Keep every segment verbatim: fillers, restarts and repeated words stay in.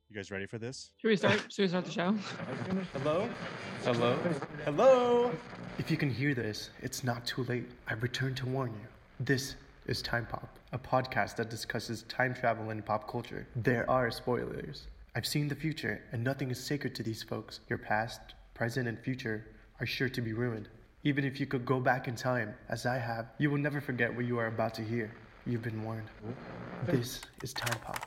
You guys ready for this? Should we start? Should we start the show? Hello? Hello? Hello? If you can hear this, it's not too late. I've returned to warn you. This is Time Pop, a podcast that discusses time travel and pop culture. There are spoilers. I've seen the future, and nothing is sacred to these folks. Your past, present, and future are sure to be ruined. Even if you could go back in time, as I have, you will never forget what you are about to hear. You've been warned. This is Time Pop.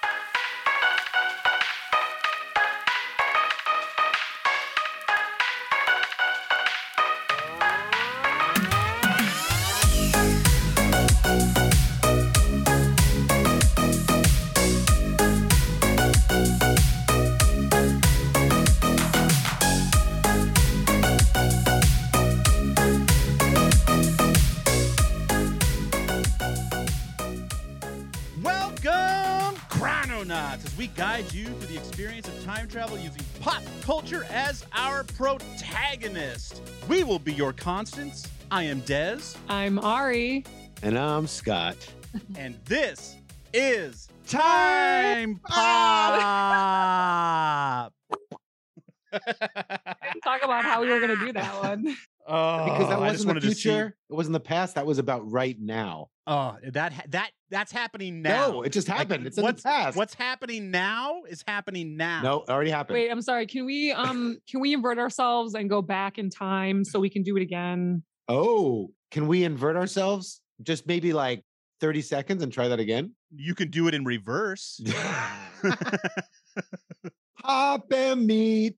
As we guide you through the experience of time travel using pop culture as our protagonist. We will be your constants. I am Dez. I'm Ari. And I'm Scott. And this is Time Pop. Talk about how we were going to do that one. Oh, because that I just wasn't the wanted to future. see- It wasn't the past. That was about right now. Oh, that that that's happening now. No, it just happened. Like, it's in what's, the past. What's happening now is happening now. No, it already happened. Wait, I'm sorry. Can we um can we invert ourselves and go back in time so we can do it again? Oh, can we invert ourselves? Just maybe like thirty seconds and try that again? You can do it in reverse. Hop and meet.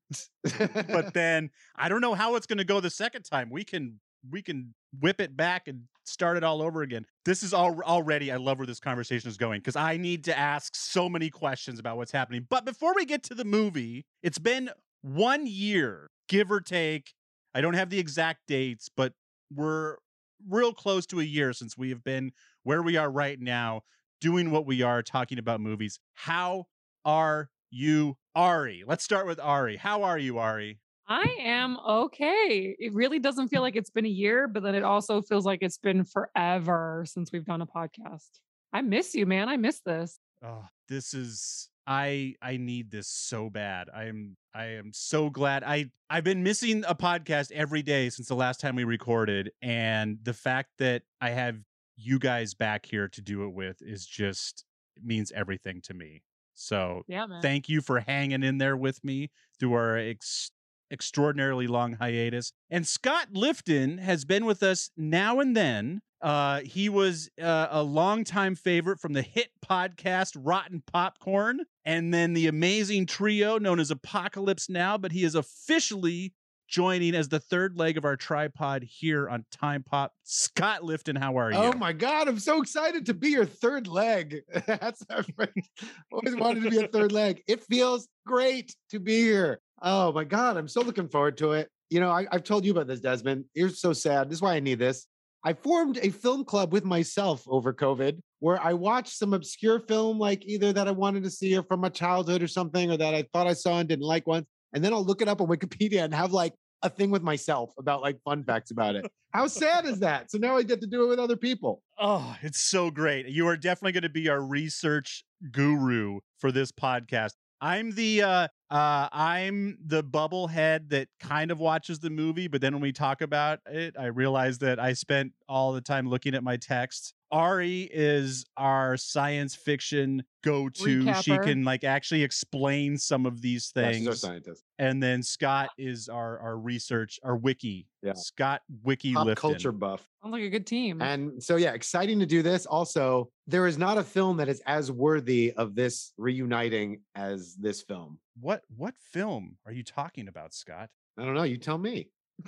But then I don't know how it's going to go the second time. We can we can whip it back and start it all over again. This is all already, I love where this conversation is going because I need to ask so many questions about what's happening. But before we get to the movie, it's been one year, give or take. I don't have the exact dates, but we're real close to a year since we have been where we are right now, doing what we are, talking about movies. How are you, Ari? Let's start with Ari. How are you, Ari? I am okay. It really doesn't feel like it's been a year, but then it also feels like it's been forever since we've done a podcast. I miss you, man. I miss this. Oh, this is I I need this so bad. I am I am so glad. I I've been missing a podcast every day since the last time we recorded, and the fact that I have you guys back here to do it with is just it means everything to me. So Yeah, man. thank you for hanging in there with me through our ex- extraordinarily long hiatus. And Scott Lifton has been with us now and then. Uh, he was uh, a longtime favorite from the hit podcast Rotten Popcorn, and then the amazing trio known as Apocalypse Now, but he is officially joining as the third leg of our tripod here on Time Pop. Scott Lifton, how are you? Oh my God, I'm so excited to be your third leg. That's always wanted to be a third leg. It feels great to be here. Oh my God, I'm so looking forward to it. You know, I, I've told you about this, Desmond. You're so sad. This is why I need this. I formed a film club with myself over COVID where I watched some obscure film, like either that I wanted to see or from my childhood or something, or that I thought I saw and didn't like once. And then I'll look it up on Wikipedia and have like a thing with myself about like fun facts about it. How sad is that? So now I get to do it with other people. Oh, it's so great. You are definitely going to be our research guru for this podcast. I'm the uh uh I'm the bubblehead that kind of watches the movie, but then when we talk about it, I realize that I spent all the time looking at my text. Ari is our science fiction go-to. Recapper. She can like actually explain some of these Yeah, things. she's our scientist. And then Scott is our our research, our wiki. Yeah. Scott Wiki Pop Lifton. culture buff. Sounds like a good team. And so, yeah, exciting to do this. Also, there is not a film that is as worthy of this reuniting as this film. What what film are you talking about, Scott? I don't know. You tell me.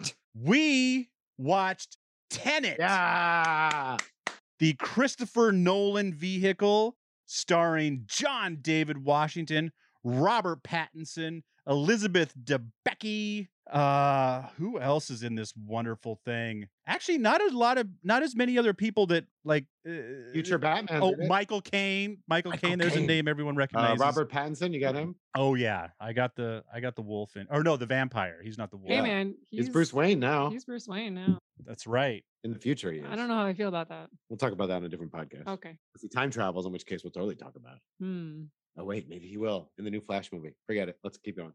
We watched Tenet. Yeah. The Christopher Nolan vehicle starring John David Washington, Robert Pattinson, Elizabeth Debicki. Uh, who else is in this wonderful thing? Actually, not a lot of, not as many other people that like. Uh, Future Batman. Oh, did it? Michael Caine. Michael, Michael Caine. There's a Caine. name everyone Uh, recognizes. Robert Pattinson. You got him. Oh yeah, I got the, I got the wolf in. Or no, the vampire. He's not the wolf. hey, Yeah. man. He's Bruce Wayne now. He's Bruce Wayne now. That's right. In the future, he is. I don't know how I feel about that. We'll talk about that on a different podcast. Okay. If he time travels, in which case we'll totally talk about it. Hmm. Oh wait, maybe he will in the new Flash movie. Forget it. Let's keep going.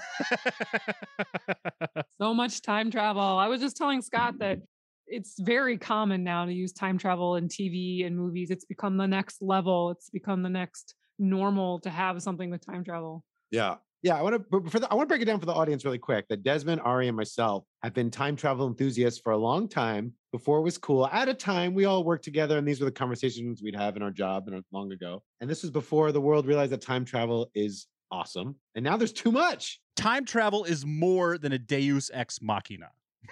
So much time travel. I was just telling Scott that it's very common now to use time travel in T V and movies. It's become the next level. It's become the next normal to have something with time travel. Yeah. Yeah, I want to for the, I want to break it down for the audience really quick. That Desmond, Ari, and myself have been time travel enthusiasts for a long time. Before it was cool. At a time, we all worked together, and these were the conversations we'd have in our job and long ago. And this was before the world realized that time travel is awesome. And now there's too much. Time travel is more than a Deus ex machina.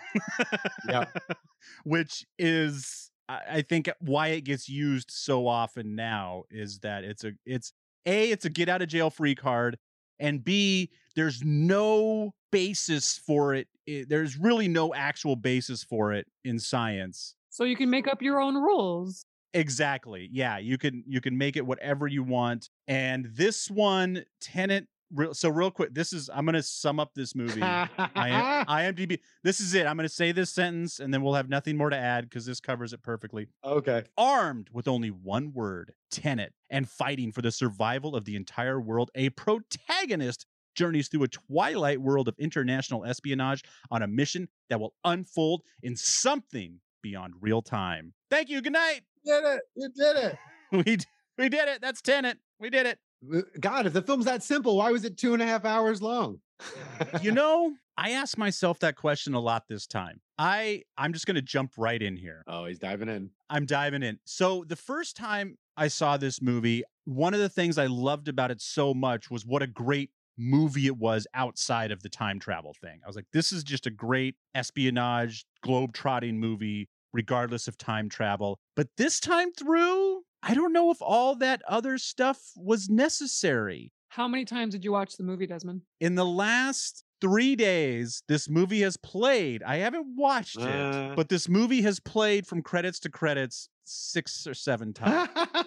Yeah. Which is, I I think, why it gets used so often now is that it's a, it's A, it's a get out of jail free card. And B, there's no basis for it. it. There's really no actual basis for it in science. So you can make up your own rules. Exactly. Yeah, you can you can make it whatever you want. And this one, Tenet. Real, so real quick, this is I'm gonna sum up this movie. I, IMDb. This is it. I'm gonna say this sentence, and then we'll have nothing more to add because this covers it perfectly. Okay. Armed with only one word, Tenet, and fighting for the survival of the entire world, a protagonist journeys through a twilight world of international espionage on a mission that will unfold in something beyond real time. Thank you. Good night. You did it. You did it. we we did it. That's Tenet. We did it. God, if the film's that simple, why was it two and a half hours long? You know, I asked myself that question a lot this time. I I'm just gonna jump right in here. Oh, he's diving in. I'm diving in. So the first time I saw this movie, one of the things I loved about it so much was what a great movie it was outside of the time travel thing. I was like, this is just a great espionage, globe-trotting movie, regardless of time travel. But this time through, I don't know if all that other stuff was necessary. How many times did you watch the movie, Desmond? In the last three days, this movie has played. I haven't watched it, Uh. but this movie has played from credits to credits six or seven times.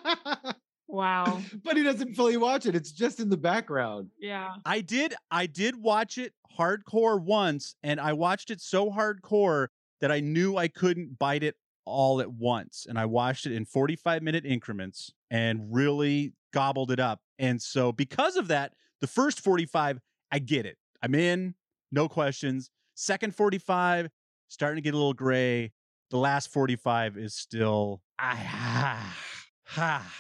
Wow. But he doesn't fully watch it. It's just in the background. Yeah. I did I did watch it hardcore once, and I watched it so hardcore that I knew I couldn't bite it all at once. And I watched it in forty-five minute increments and really gobbled it up. And so because of that, the first forty-five, I get it. I'm in, no questions. Second forty-five, starting to get a little gray. The last forty-five is still ah, ah.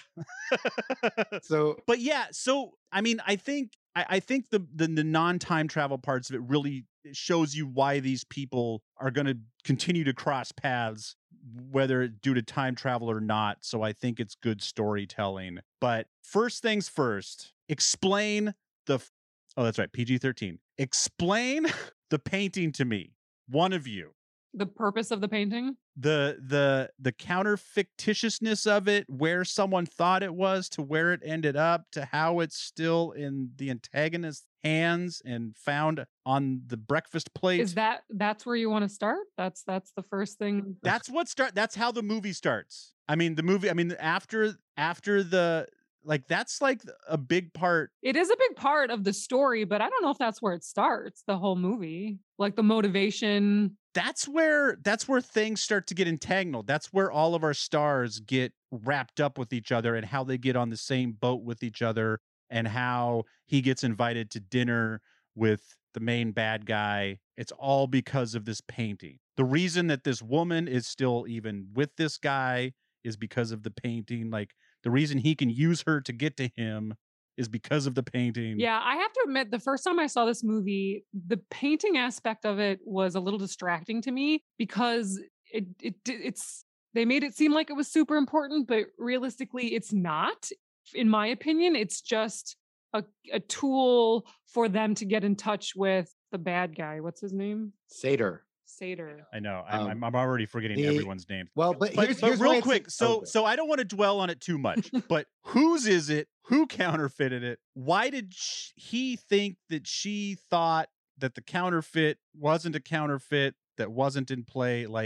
So, But yeah, so I mean, I think I, I think the, the the non-time travel parts of it really shows you why these people are going to continue to cross paths, whether due to time travel or not. So I think it's good storytelling. But first things first, explain the. f- Oh, that's right, P G thirteen. Explain the painting to me, one of you. The purpose of the painting? the the the counter fictitiousness of it, where someone thought it was to where it ended up to how it's still in the antagonist's hands and found on the breakfast plate. Is that that's where you want to start? That's that's the first thing. That's what start that's how the movie starts. I mean the movie I mean after after the like that's like a big part. It is a big part of the story, but I don't know if that's where it starts, the whole movie. Like the motivation. That's where that's where things start to get entangled. That's where all of our stars get wrapped up with each other and how they get on the same boat with each other and how he gets invited to dinner with the main bad guy. It's all because of this painting. The reason that this woman is still even with this guy is because of the painting. Like the reason he can use her to get to him is because of the painting. Yeah, I have to admit, the first time I saw this movie, the painting aspect of it was a little distracting to me because it it it's they made it seem like it was super important, but realistically, it's not. In my opinion, it's just a a tool for them to get in touch with the bad guy. What's his name? Seder. Seder. I know. I'm, Um, I'm, I'm already forgetting the- everyone's name. Well, but, But, here's, but here's why real it's- quick, so okay. so I don't want to dwell on it too much. But whose is it? Who counterfeited it? Why did sh- he think that she thought that the counterfeit wasn't a counterfeit that wasn't in play? Like,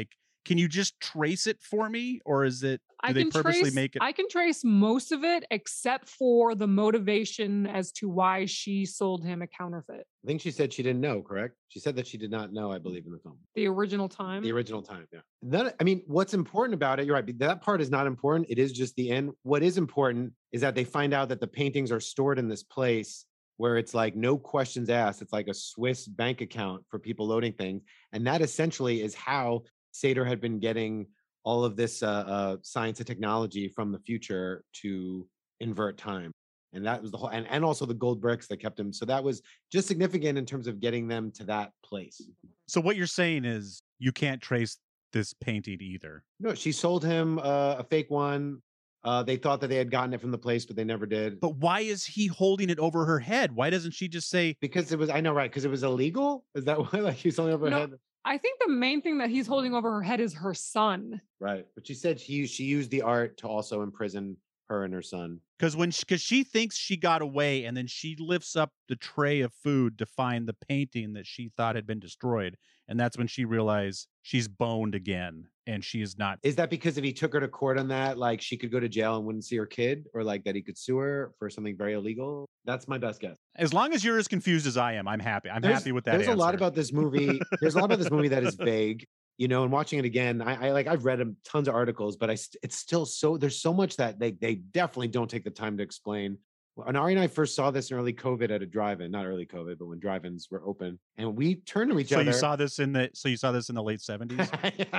can you just trace it for me, or is it? Do I they can purposely trace, make it? I can trace most of it except for the motivation as to why she sold him a counterfeit. I think she said she didn't know, correct? She said that she did not know, I believe, in the film. The original time. The original time, yeah. None, I mean, what's important about it, you're right, that part is not important. It is just the end. What is important is that they find out that the paintings are stored in this place where it's like no questions asked. It's like a Swiss bank account for people loading things. And that essentially is how Sator had been getting all of this uh, uh, science and technology from the future to invert time. And that was the whole, and, and also the gold bricks that kept him. So that was just significant in terms of getting them to that place. So what you're saying is you can't trace this painting either. No, she sold him uh, a fake one. Uh, they thought that they had gotten it from the place, but they never did. But why is he holding it over her head? Why doesn't she just say? Because it was, I know, right? Because it was illegal. Is that why? Like he's holding over her No. head, I think the main thing that he's holding over her head is her son. right? But she said she she used the art to also imprison her and her son. Because when because she, she thinks she got away, and then she lifts up the tray of food to find the painting that she thought had been destroyed, and that's when she realized she's boned again, and she is not. Is that because if he took her to court on that, like she could go to jail and wouldn't see her kid, or like that he could sue her for something very illegal? That's my best guess. As long as you're as confused as I am, I'm happy. I'm There's- happy with that. There's a lot answer. about this movie. There's a lot about this movie that is vague, you know. And watching it again, I, I like I've read um, tons of articles, but I st- it's still so there's so much that they they definitely don't take the time to explain. When Ari and I first saw this in early COVID at a drive-in, not early COVID, but when drive-ins were open, and we turned to each So other. you saw this in the so you saw this in the late seventies. Yeah.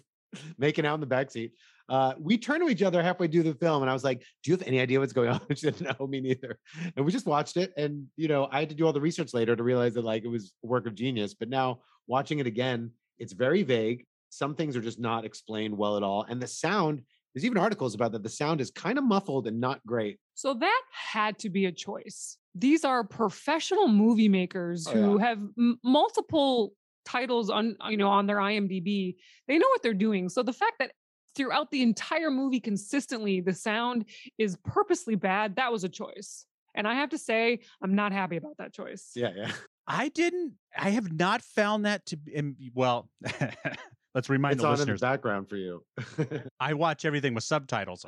Making out in the backseat. Uh, we turned to each other halfway through the film, and I was like, "Do you have any idea what's going on?" She said, "No, me neither." And we just watched it, and you know, I had to do all the research later to realize that like it was a work of genius. But now watching it again, it's very vague. Some things are just not explained well at all, and the sound. There's even articles about that. The sound is kind of muffled and not great. So that had to be a choice. These are professional movie makers Oh, who yeah. have m- multiple titles on, you know, on their I M D B. They know what they're doing. So the fact that throughout the entire movie consistently the sound is purposely bad, that was a choice. And I have to say, I'm not happy about that choice. Yeah, yeah. I didn't. I have not found that to be. um, Well, let's remind It's the on in the listeners. background for you. I watch everything with subtitles.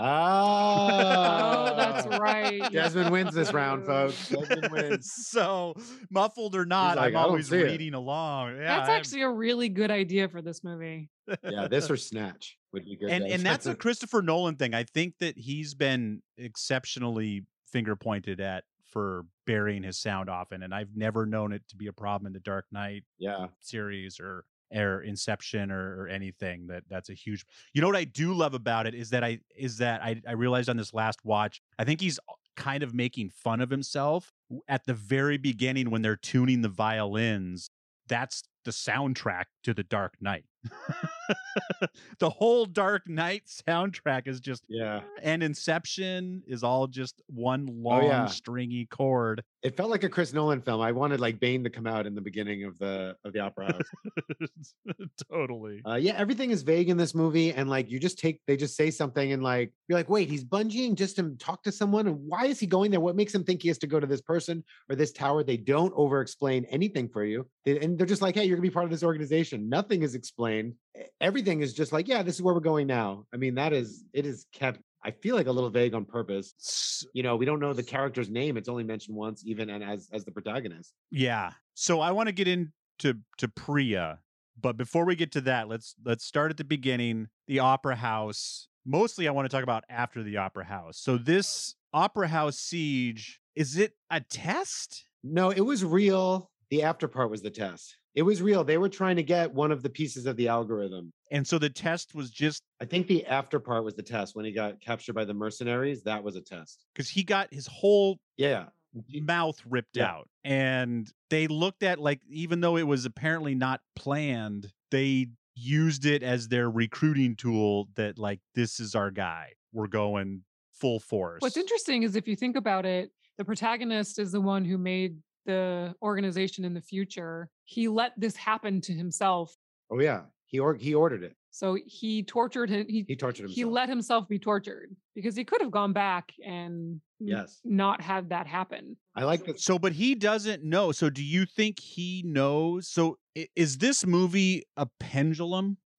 Ah, Oh, that's right. Desmond wins this You round, do. folks. Desmond wins. So muffled or not, like, I'm "I don't always see it." reading along. Yeah, That's I'm- actually a really good idea for this movie. Yeah, this or Snatch would be good. and guys. and that's a Christopher Nolan thing. I think that he's been exceptionally finger pointed at for burying his sound often, and I've never known it to be a problem in the Dark Knight yeah. series or or Inception or, or anything. That that's a huge. You know what I do love about it is that I is that I I realized on this last watch, I think he's kind of making fun of himself at the very beginning when they're tuning the violins. That's the soundtrack to the Dark Knight. The whole Dark Knight soundtrack is just, Yeah. and Inception is all just one Oh, long yeah. stringy chord. It felt like a Chris Nolan film. I wanted like Bane to come out in the beginning of the of the opera house. Totally. Uh, yeah, everything is vague in this movie, and like you just take, they just say something, and like you're like, wait, he's bungeeing just to talk to someone, and why is he going there? What makes him think he has to go to this person or this tower? They don't over explain anything for you, They- and they're just like, hey, you're gonna be part of this organization. Nothing is explained. E- Everything is just like, yeah, this is where we're going now. I mean, that is it is kept. I feel like a little vague on purpose. S- You know, we don't know the character's name. It's only mentioned once, even and as as the protagonist. Yeah. So I want to get into to Priya, but before we get to that, let's let's start at the beginning. The opera house. Mostly, I want to talk about after the opera house. So this opera house siege, is it a test? No, it was real. The after part was the test. It was real. They were trying to get one of the pieces of the algorithm. And so the test was just I think the after part was the test when he got captured by the mercenaries. That was a test. because he got his whole Yeah. mouth ripped Yeah. out, and they looked at, like, even though it was apparently not planned, they used it as their recruiting tool that, like, this is our guy, we're going full force. What's interesting is if you think about it, the protagonist is the one who made the organization in the future. He let this happen to himself. Oh yeah. He or he ordered it. So he tortured him. He, He tortured himself. he let himself be tortured because he could have gone back and n- Yes. not had that happen. I like that. So, but he doesn't know. So, do you think he knows? So, i- is this movie a pendulum?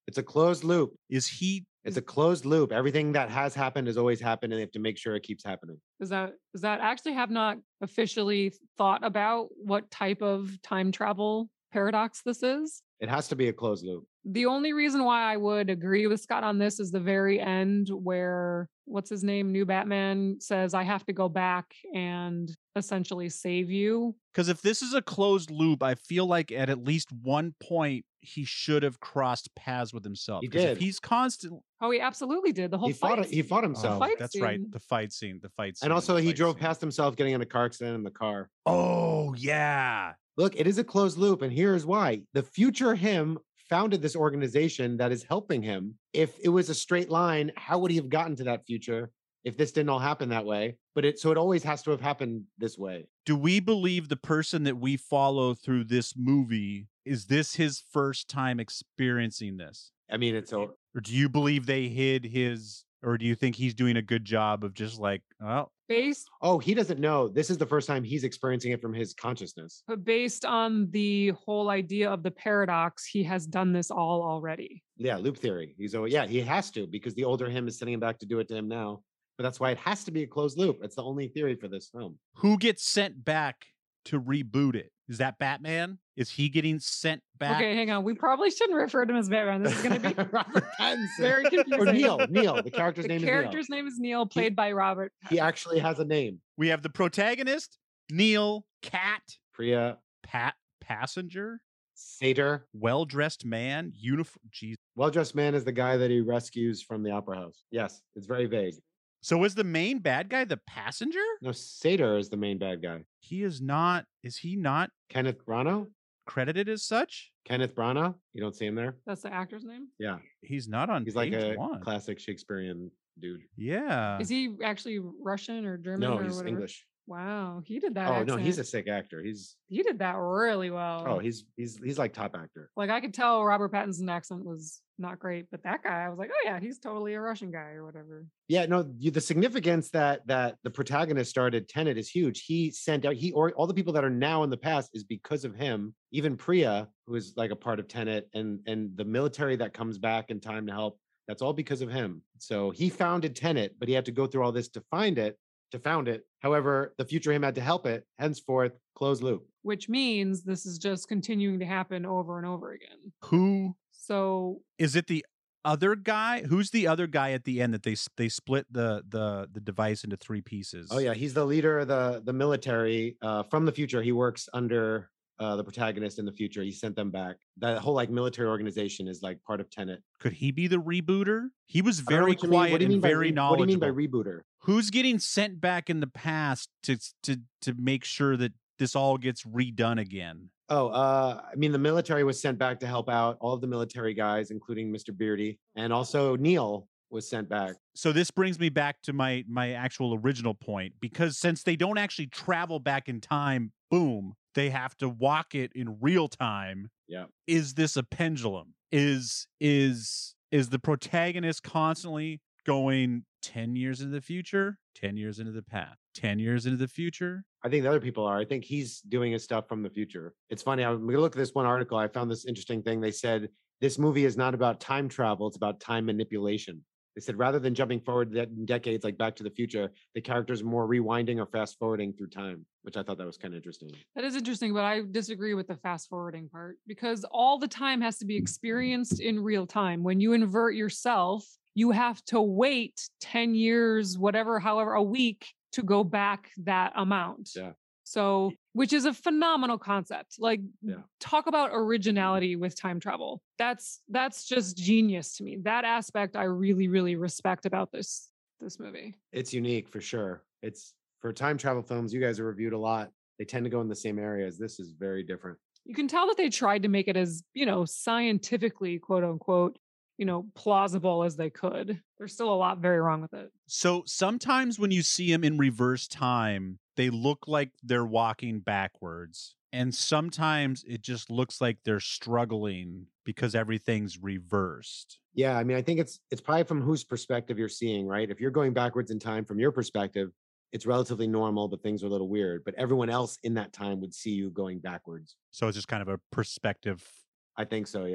It's a closed loop. Is he It's a closed loop. Everything that has happened has always happened, and they have to make sure it keeps happening. Does that does that actually have not officially thought about what type of time travel paradox this is? It has to be a closed loop. The only reason why I would agree with Scott on this is the very end where what's his name, New Batman says, I have to go back and essentially save you. Because if this is a closed loop, I feel like at at least one point he should have crossed paths with himself. He 'Cause if did. he's constant. Oh, he absolutely did. The whole He fought. fight He fought scene. himself, Oh, fight that's right. scene. The fight scene. The fight scene. and also the he fight drove scene. past himself getting in a car accident in the car. Oh yeah. Look, it is a closed loop, and here's why: the future him founded this organization that is helping him. If it was a straight line, how would he have gotten to that future if this didn't all happen that way? But it so it always has to have happened this way. Do we believe the person that we follow through this movie, is this his first time experiencing this? I mean, it's a Or do you believe they hid his, or do you think he's doing a good job of just like, oh, Based oh, he doesn't know. This is the first time he's experiencing it from his consciousness. but based on the whole idea of the paradox, he has done this all already. Yeah, loop theory. He's oh yeah, he has to because the older him is sending him back to do it to him now. But that's why it has to be a closed loop. It's the only theory for this film. who gets sent back to reboot it? Is that Batman? Is he getting sent back? Okay, hang on. We probably shouldn't refer to him as Batman. This is going to be Robert Pattinson. very confusing. Or Neil. Neil. The character's The name character's name is Neil, played by Robert. is Neil. He actually has a name. We have the protagonist, Neil, Cat, Priya Pat, passenger, Sater. well-dressed man, uniform. Jeez. Well-dressed man is the guy that he rescues from the opera house. Yes, it's very vague. So is the main bad guy the passenger? No, Sater is the main bad guy. He is not. Is he not Kenneth Branagh? credited as such? Kenneth Branagh? You don't see him there? That's the actor's name. Yeah. He's not on He's page like a one. classic Shakespearean dude. Yeah. Is he actually Russian or German No, or he's whatever? English. Wow, he did that. Oh no, he's a accent. sick actor. He's He did that really well. oh, he's he's he's like top actor. like I could tell Robert Pattinson's accent was not great, but that guy, I was like, oh yeah, he's totally a Russian guy or whatever. Yeah, no, you, the significance that that the protagonist started Tenet is huge. He sent out he or all the people that are now in the past is because of him. Even Priya, who is like a part of Tenet, and and the military that comes back in time to help. That's all because of him. So he founded Tenet, but he had to go through all this to find it, to found it. However, the future him had to help it. Henceforth, closed loop. Which means this is just continuing to happen over and over again. Who So is it? The other guy? Who's the other guy at the end that they s- they split the the the device into three pieces? Oh yeah, he's the leader of the the military uh, from the future. He works under uh, the protagonist in the future. He sent them back. That whole like military organization is like part of Tenet. Could he be the rebooter? He was I don't know very what you mean- what quiet do you and mean by very re- knowledgeable. What do you mean by rebooter? Who's getting sent back in the past to to to make sure that this all gets redone again? Oh, uh, I mean, the military was sent back to help out all of the military guys, including Mister Beardy, and also Neil was sent back. So this brings me back to my my actual original point, because since they don't actually travel back in time, boom, they have to walk it in real time. Yeah. Is this a pendulum? Is is is the protagonist constantly going ten years into the future, ten years into the past, ten years into the future? I think the other people are. I think he's doing his stuff from the future. It's funny. I'm going to look at this one article. I found this interesting thing. They said this movie is not about time travel. It's about time manipulation. They said rather than jumping forward that decades like Back to the Future, the characters are more rewinding or fast forwarding through time, which I thought that was kind of interesting. that is interesting, but I disagree with the fast forwarding part because all the time has to be experienced in real time. When you invert yourself, you have to wait ten years, whatever, however, a week to go back that amount. Yeah. So, which is a phenomenal concept. Like, Yeah. talk about originality with time travel. That's that's just genius to me. That aspect I really, really respect about this this movie. It's unique for sure. It's for time travel films. You guys have reviewed a lot. They tend to go in the same areas. This is very different. You can tell that they tried to make it as, you know, scientifically, quote unquote, you know, plausible as they could. There's still a lot very wrong with it. So sometimes when you see them in reverse time, they look like they're walking backwards. And sometimes it just looks like they're struggling because everything's reversed. Yeah, I mean, I think it's it's probably from whose perspective you're seeing, right? If you're going backwards in time from your perspective, it's relatively normal, but things are a little weird. But everyone else in that time would see you going backwards. So it's just kind of a perspective. I think so, yeah.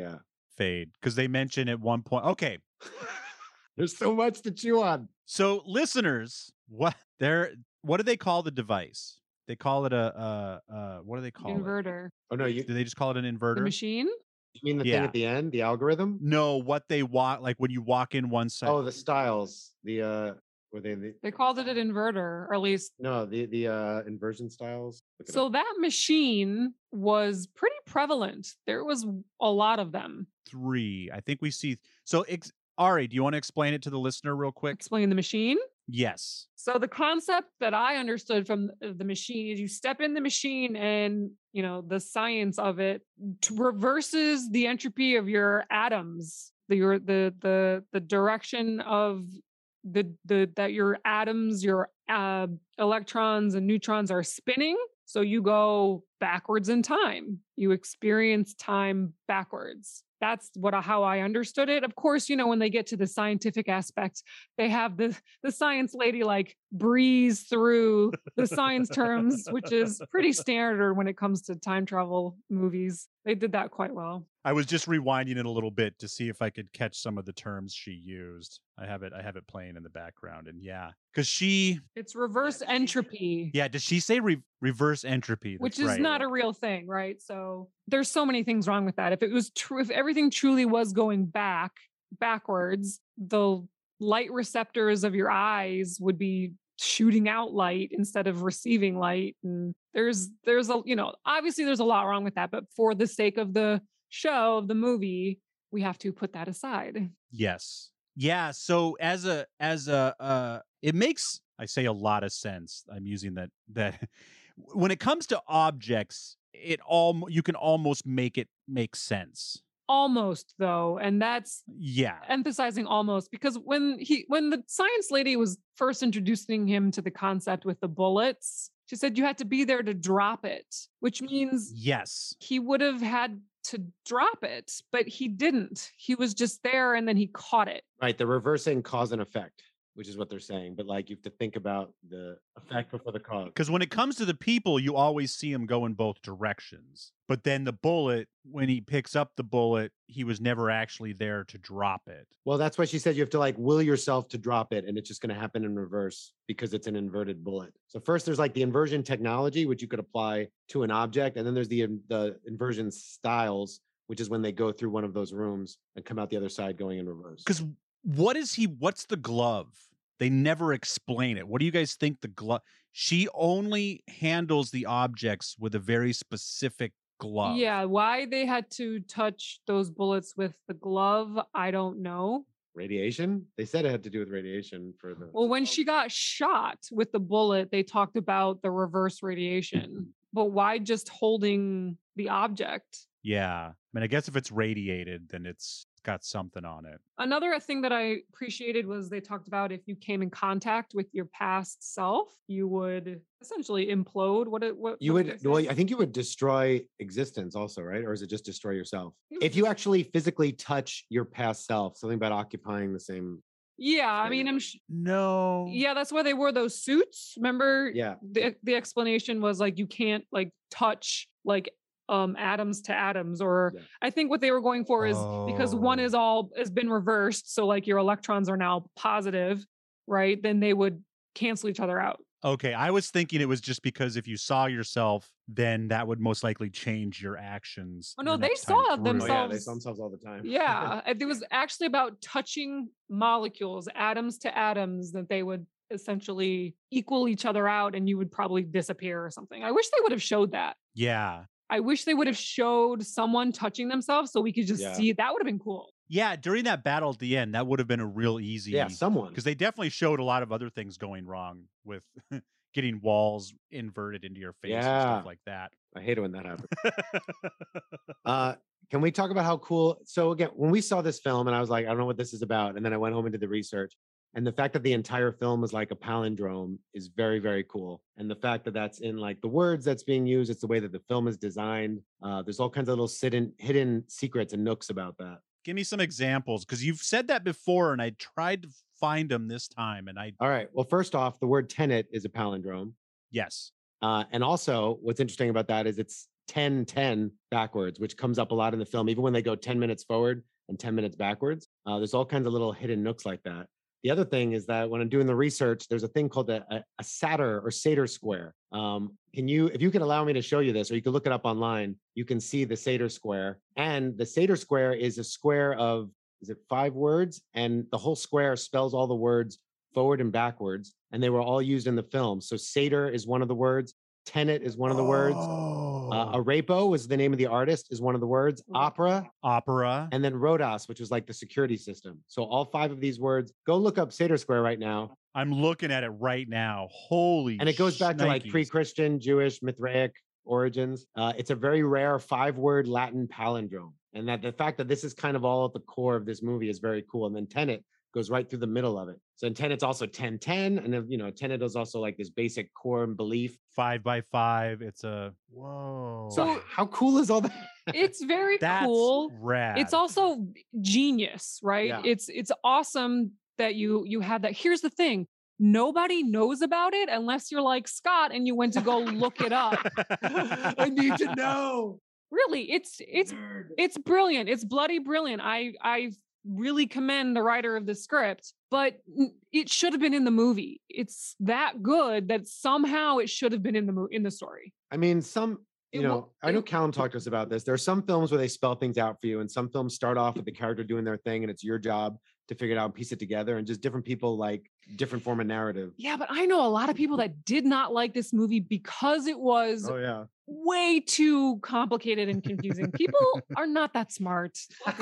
fade because they mention at one point. Okay, There's so much to chew on. so listeners, what they're what do they call the device? They call it a uh uh what do they call it? Inverter. Oh no, you, Do they just call it an inverter? The machine? you mean the Yeah. thing at the end, the algorithm? No, what they walk like when you walk in one side. Oh, the styles. The uh were they the They called it an inverter, or at least. no, the the uh inversion styles. Look it So up. that machine was pretty prevalent. There was a lot of them. Three. I think we see. So, ex- Ari, do you want to explain it to the listener real quick? Explain the machine. Yes. So the concept that I understood from th- the machine is you step in the machine and, you know, the science of it t- reverses the entropy of your atoms, the your the the the direction of the the that your atoms, your uh, electrons and neutrons are spinning. So you go backwards in time. You experience time backwards. That's what how I understood it. Of course, you know, when they get to the scientific aspect, they have the the science lady like breeze through the science terms, which is pretty standard when it comes to time travel movies. They did that quite well. I was just rewinding it a little bit to see if I could catch some of the terms she used. I have it. I have it playing in the background, and yeah, because she, It's reverse entropy. yeah, does she say re- reverse entropy? Which That's is right. not a real thing, right? So there's so many things wrong with that. If it was true, if everything truly was going back backwards, the light receptors of your eyes would be shooting out light instead of receiving light. And there's there's a you know obviously there's a lot wrong with that, but for the sake of the show of the movie, we have to put that aside. Yes. Yeah. So as a as a uh, it makes I say a lot of sense. I'm using that that when it comes to objects, it all you can almost make it make sense. Almost though, and that's Yeah. emphasizing almost because when he when the science lady was first introducing him to the concept with the bullets, she said you had to be there to drop it, which means Yes. he would have had to drop it, but he didn't. He was just there and then he caught it. Right, the reversing cause and effect, which is what they're saying. But like you have to think about the effect before the cause. Because when it comes to the people, you always see him go in both directions. But then the bullet, when he picks up the bullet, he was never actually there to drop it. Well, that's why she said you have to like will yourself to drop it, and it's just going to happen in reverse because it's an inverted bullet. So first, there's like the inversion technology, which you could apply to an object, and then there's the the inversion styles, which is when they go through one of those rooms and come out the other side going in reverse. Because what is he? What's the glove? They never explain it. What do you guys think the glove? She only handles the objects with a very specific glove. Yeah, why they had to touch those bullets with the glove, I don't know. Radiation? They said it had to do with radiation for the. Well, when she got shot with the bullet, they talked about the reverse radiation. But why just holding the object? Yeah. I mean, I guess if it's radiated, then it's got something on it. Another thing that I appreciated was they talked about if you came in contact with your past self, you would essentially implode. What it what You what would, did they well, say? I think you would destroy existence also, right? Or is it just destroy yourself? It was If you just- actually physically touch your past self, something about occupying the same. Yeah, I mean, I'm sh- No. yeah, that's why they wore those suits. Remember? Yeah. The the explanation was like you can't like touch like um atoms to atoms, or Yeah. I think what they were going for is because one Oh. is all has been reversed, so like your electrons are now positive, right? Then they would cancel each other out. Okay. I was thinking it was just because if you saw yourself, then that would most likely change your actions. Oh, the no, they next time saw through. Oh, yeah, they themselves- saw themselves all the time. Yeah, it was actually about touching molecules, atoms to atoms, that they would essentially equal each other out, and you would probably disappear or something. I wish they would have showed that. Yeah. I wish they would have showed someone touching themselves so we could just Yeah. see it. That would have been cool. Yeah. During that battle at the end, that would have been a real easy. Yeah, someone. Because they definitely showed a lot of other things going wrong with getting walls inverted into your face and Yeah. stuff like that. I hate it when that happens. Uh, can we talk about how cool? So again, when we saw this film, and I was like, I don't know what this is about, and then I went home and did the research, and the fact that the entire film is like a palindrome is very, very cool. And the fact that that's in like the words that's being used, it's the way that the film is designed. Uh, there's all kinds of little hidden hidden secrets and nooks about that. Give me some examples because you've said that before, and I tried to find them this time, and I All right. Well, first off, the word tenet is a palindrome. yes, Uh, and also, what's interesting about that is it's ten ten backwards, which comes up a lot in the film, even when they go ten minutes forward and ten minutes backwards. Uh, there's all kinds of little hidden nooks like that. The other thing is that when I'm doing the research, there's a thing called a, a, a Satyr or Satyr square. Um, can you, if you can allow me to show you this, or you can look it up online, you can see the Satyr square. And the Satyr square is a square of, is it five words? And the whole square spells all the words forward and backwards. And they were all used in the film. So Satyr is one of the words. Tenet is one of the words. Uh, Arepo is the name of the artist, is one of the words. Opera, Opera. and then Rodas, which was like the security system. So all five of these words, go look up Satyr Square right now. I'm looking at it right now. Holy And it goes back to like shnikes. pre-Christian, Jewish, Mithraic origins. Uh, it's a very rare five-word Latin palindrome. And that the fact that this is kind of all at the core of this movie is very cool. And then Tenet goes right through the middle of it. So in Tenet's also ten ten, and then, you know, Tenet is also like this basic core and belief. Five by five. It's a whoa. So So- how cool is all that? It's very That's cool. rad. It's also genius, right? Yeah. It's it's awesome that you you have that. Here's the thing. Nobody knows about it unless you're like Scott and you went to go look it up. I need to know. Really, it's it's it's brilliant. It's bloody brilliant. I I really commend the writer of the script, but n- it should have been in the movie. It's that good that somehow it should have been in the mo- in the story. I mean, some, you It wa- know, I know it- Callum talked to us about this. There are some films where they spell things out for you, and some films start off with the character doing their thing, and it's your job to figure it out and piece it together. And just different people like different form of narrative. Yeah, but I know a lot of people that did not like this movie because it was Oh yeah. way too complicated and confusing. People are not that smart.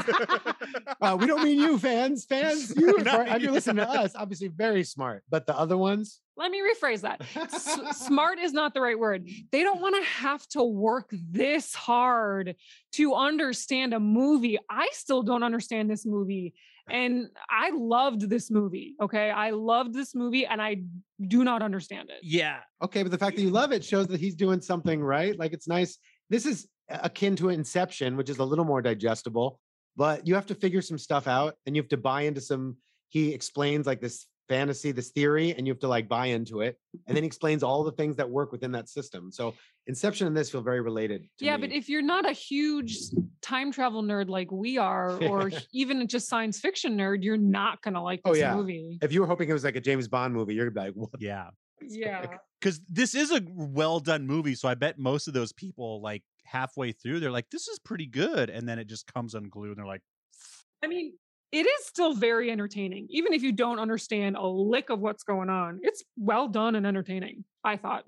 Uh, we don't mean you, fans. Fans, you, Not if you're you. listening to us, obviously very smart. But the other ones, Let me rephrase that. S- smart is not the right word. They don't want to have to work this hard to understand a movie. I still don't understand this movie. And I loved this movie. Okay. I loved this movie and I do not understand it. yeah. okay, but the fact that you love it shows that he's doing something right. Like it's nice. This is akin to Inception, which is a little more digestible, but you have to figure some stuff out and you have to buy into some. He explains like this fantasy, this theory, and you have to like buy into it. And then he explains all the things that work within that system. So Inception and this feel very related. To Yeah, me. but if you're not a huge time travel nerd like we are, or even just science fiction nerd, you're not gonna like Oh, this yeah. movie. if you were hoping it was like a James Bond movie, you're gonna be like, what? Yeah. Yeah. Because this is a well done movie. So I bet most of those people, like halfway through, they're like, this is pretty good. And then it just comes unglued and they're like, I mean, it is still very entertaining, even if you don't understand a lick of what's going on. It's well done and entertaining, I thought.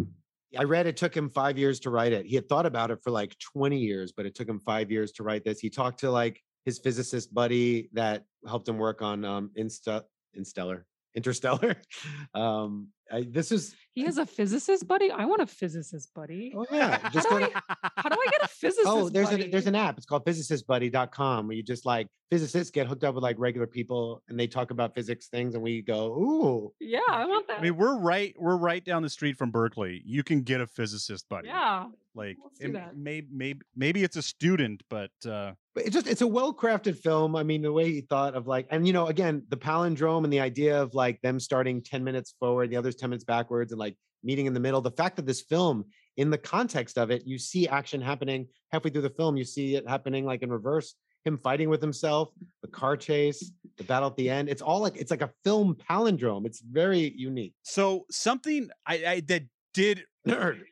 I read it took him five years to write it. He had thought about it for like twenty years, but it took him five years to write this. He talked to like his physicist buddy that helped him work on um Insta Instellar Interstellar. Um, I, this is He has a physicist buddy. I want a physicist buddy. oh yeah, just How go do to, How do I get a physicist oh there's buddy? a there's an app. It's called physicist buddy dot com where you just like physicists get hooked up with like regular people and they talk about physics things and we go ooh. Yeah, I want that. I mean, we're right, we're right down the street from Berkeley. You can get a physicist buddy. yeah. Like Let's do that. maybe maybe maybe it's a student, but uh But it's just it's a well-crafted film. I mean, the way he thought of like, and you know, again, the palindrome and the idea of like them starting ten minutes forward, the others ten minutes backwards, and like meeting in the middle. The fact that this film, in the context of it, you see action happening halfway through the film. You see it happening like in reverse, him fighting with himself, the car chase, the battle at the end. It's all like it's like a film palindrome. It's very unique. so something I, I that did Nerd.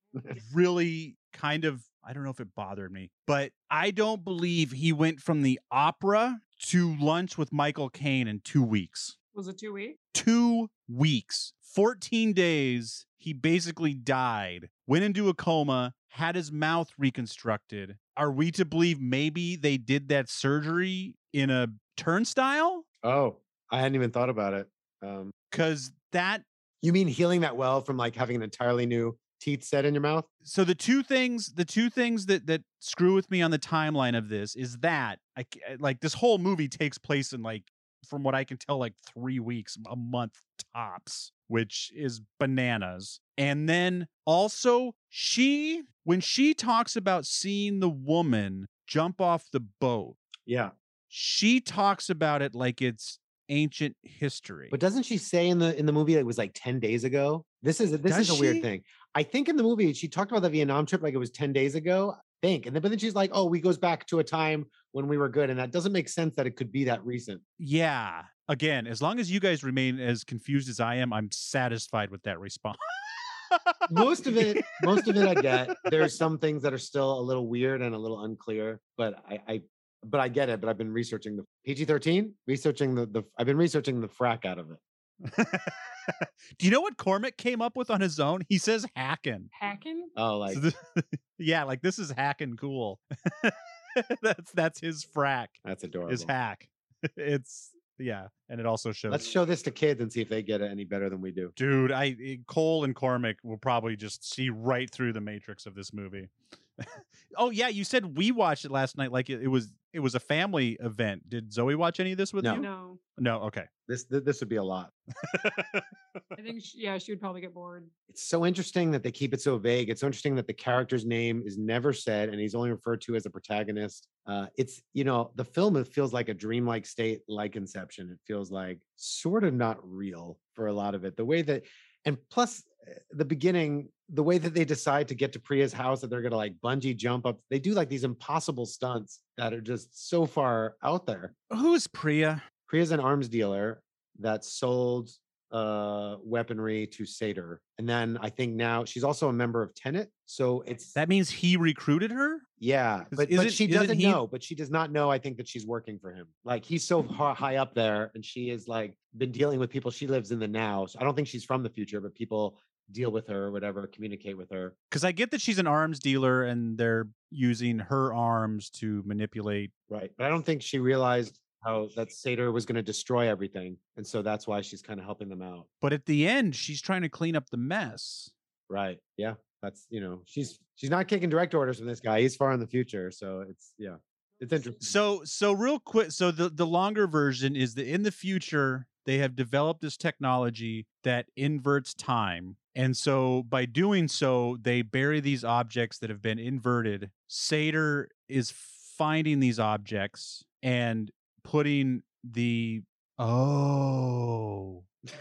really kind of, I don't know if it bothered me, but I don't believe he went from the opera to lunch with Michael Caine in two weeks. Was it two weeks? Two weeks, fourteen days. He basically died, went into a coma, had his mouth reconstructed. Are we to believe maybe they did that surgery in a turnstile? Oh, I hadn't even thought about it. Um, Because that you mean healing that well from like having an entirely new teeth set in your mouth? so the two things the two things that that screw with me on the timeline of this is that I c- like this whole movie takes place in like, from what I can tell, like three weeks, a month tops, which is bananas. And then also she, when she talks about seeing the woman jump off the boat, Yeah. she talks about it like it's ancient history. But doesn't she say in the in the movie that it was like ten days ago? This is this Does is a weird she? thing. I think in the movie she talked about the Vietnam trip like it was ten days ago. I think, and then but then she's like, "Oh, we goes back to a time when we were good," and that doesn't make sense that it could be that recent. Yeah. Again, as long as you guys remain as confused as I am, I'm satisfied with that response. Most of it, most of it, I get. There's some things that are still a little weird and a little unclear, but I, I but I get it. But I've been researching the P G thirteen, researching the the. I've been researching the frack out of it. Do you know what Cormac came up with on his own? He says hacking. Hacking? Oh, like So this- yeah, like this is hacking cool. that's that's his frack. that's adorable. His hack. It's yeah, and it also shows. Let's show this to kids and see if they get it any better than we do. Dude, I eh, Cole and Cormac will probably just see right through the matrix of this movie. Oh yeah, you said we watched it last night. Like it, it was it was a family event. Did Zoe watch any of this with No. you? No. No. Okay. This th- this would be a lot. I think, she, yeah, she would probably get bored. It's so interesting that they keep it so vague. It's so interesting that the character's name is never said and he's only referred to as a protagonist. Uh, it's, you know, the film, it feels like a dreamlike state, like Inception. It feels like sort of not real for a lot of it. The way that, and plus uh, the beginning, the way that they decide to get to Priya's house, that they're going to like bungee jump up. They do like these impossible stunts that are just so far out there. Who's Priya? Priya's an arms dealer that sold uh weaponry to Sator. And then I think now she's also a member of Tenet. So it's That means he recruited her? yeah, Is- but, but isn't- she isn't doesn't he- know, but she does not know, I think, that she's working for him. Like he's so hi- high up there and she is like been dealing with people. She lives in the now. So I don't think she's from the future, but people deal with her or whatever, communicate with her. Because I get that she's an arms dealer and they're using her arms to manipulate. Right. But I don't think she realized how that Sator was going to destroy everything. And so that's why she's kind of helping them out. But at the end, she's trying to clean up the mess. Right. Yeah. That's, you know, she's she's not taking direct orders from this guy. He's far in the future. So it's yeah. It's interesting. So so real quick, so the, the longer version is that in the future, they have developed this technology that inverts time. And so by doing so, they bury these objects that have been inverted. Sator is finding these objects and putting the oh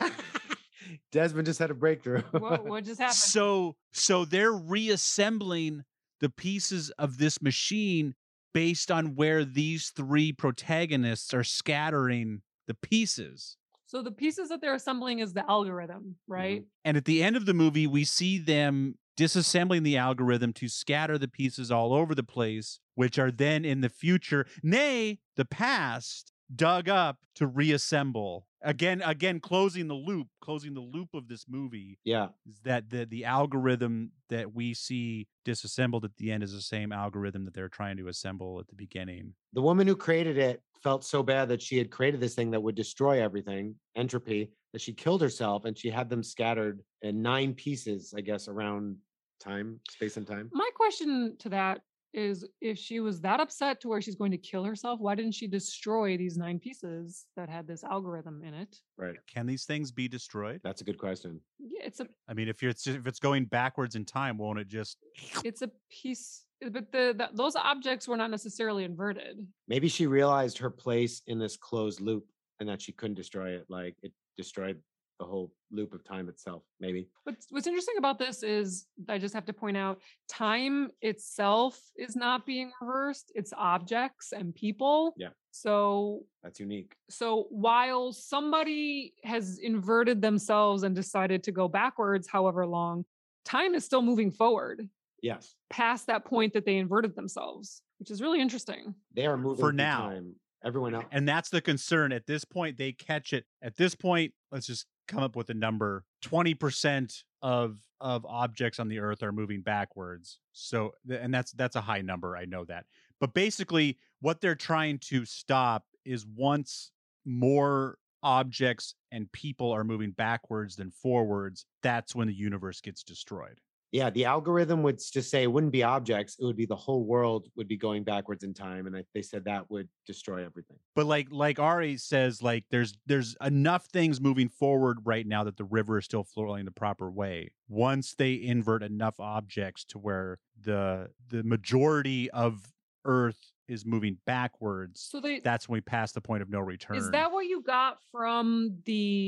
Desmond just had a breakthrough. What, what just happened? so so they're reassembling the pieces of this machine based on where these three protagonists are scattering the pieces. So the pieces that they're assembling is the algorithm, right? And at the end of the movie, we see them disassembling the algorithm to scatter the pieces all over the place, which are then in the future, nay, the past, dug up to reassemble. Again, again, closing the loop, closing the loop of this movie Yeah. is that the the algorithm that we see disassembled at the end is the same algorithm that they're trying to assemble at the beginning. The woman who created it felt so bad that she had created this thing that would destroy everything, entropy, that she killed herself and she had them scattered in nine pieces, I guess, around time, space and time. My question to that is, if she was that upset to where she's going to kill herself, why didn't she destroy these nine pieces that had this algorithm in it? Right. Can these things be destroyed? That's a good question. Yeah, it's a I mean, if you're it's, if it's going backwards in time, won't it just it's a piece, but the, the those objects were not necessarily inverted. Maybe she realized her place in this closed loop and that she couldn't destroy it. Like it destroyed the whole loop of time itself, maybe. What's what's interesting about this is, I just have to point out, time itself is not being reversed. It's objects and people. Yeah. So That's unique. so while somebody has inverted themselves and decided to go backwards however long, time is still moving forward Yes. past that point that they inverted themselves, which is really interesting. They are moving For through now. time. Everyone else. and that's the concern. At this point, they catch it. At this point, let's just come up with a number. twenty percent of of objects on the earth are moving backwards. So th- and that's that's a high number, I know that. But basically what they're trying to stop is once more objects and people are moving backwards than forwards, that's when the universe gets destroyed. Yeah, the algorithm would s- just say it wouldn't be objects; it would be the whole world would be going backwards in time, and I, they said that would destroy everything. But like like Ari says, like there's there's enough things moving forward right now that the river is still flowing the proper way. Once they invert enough objects to where the the majority of Earth is moving backwards, So they that's when we pass the point of no return. is that what you got from the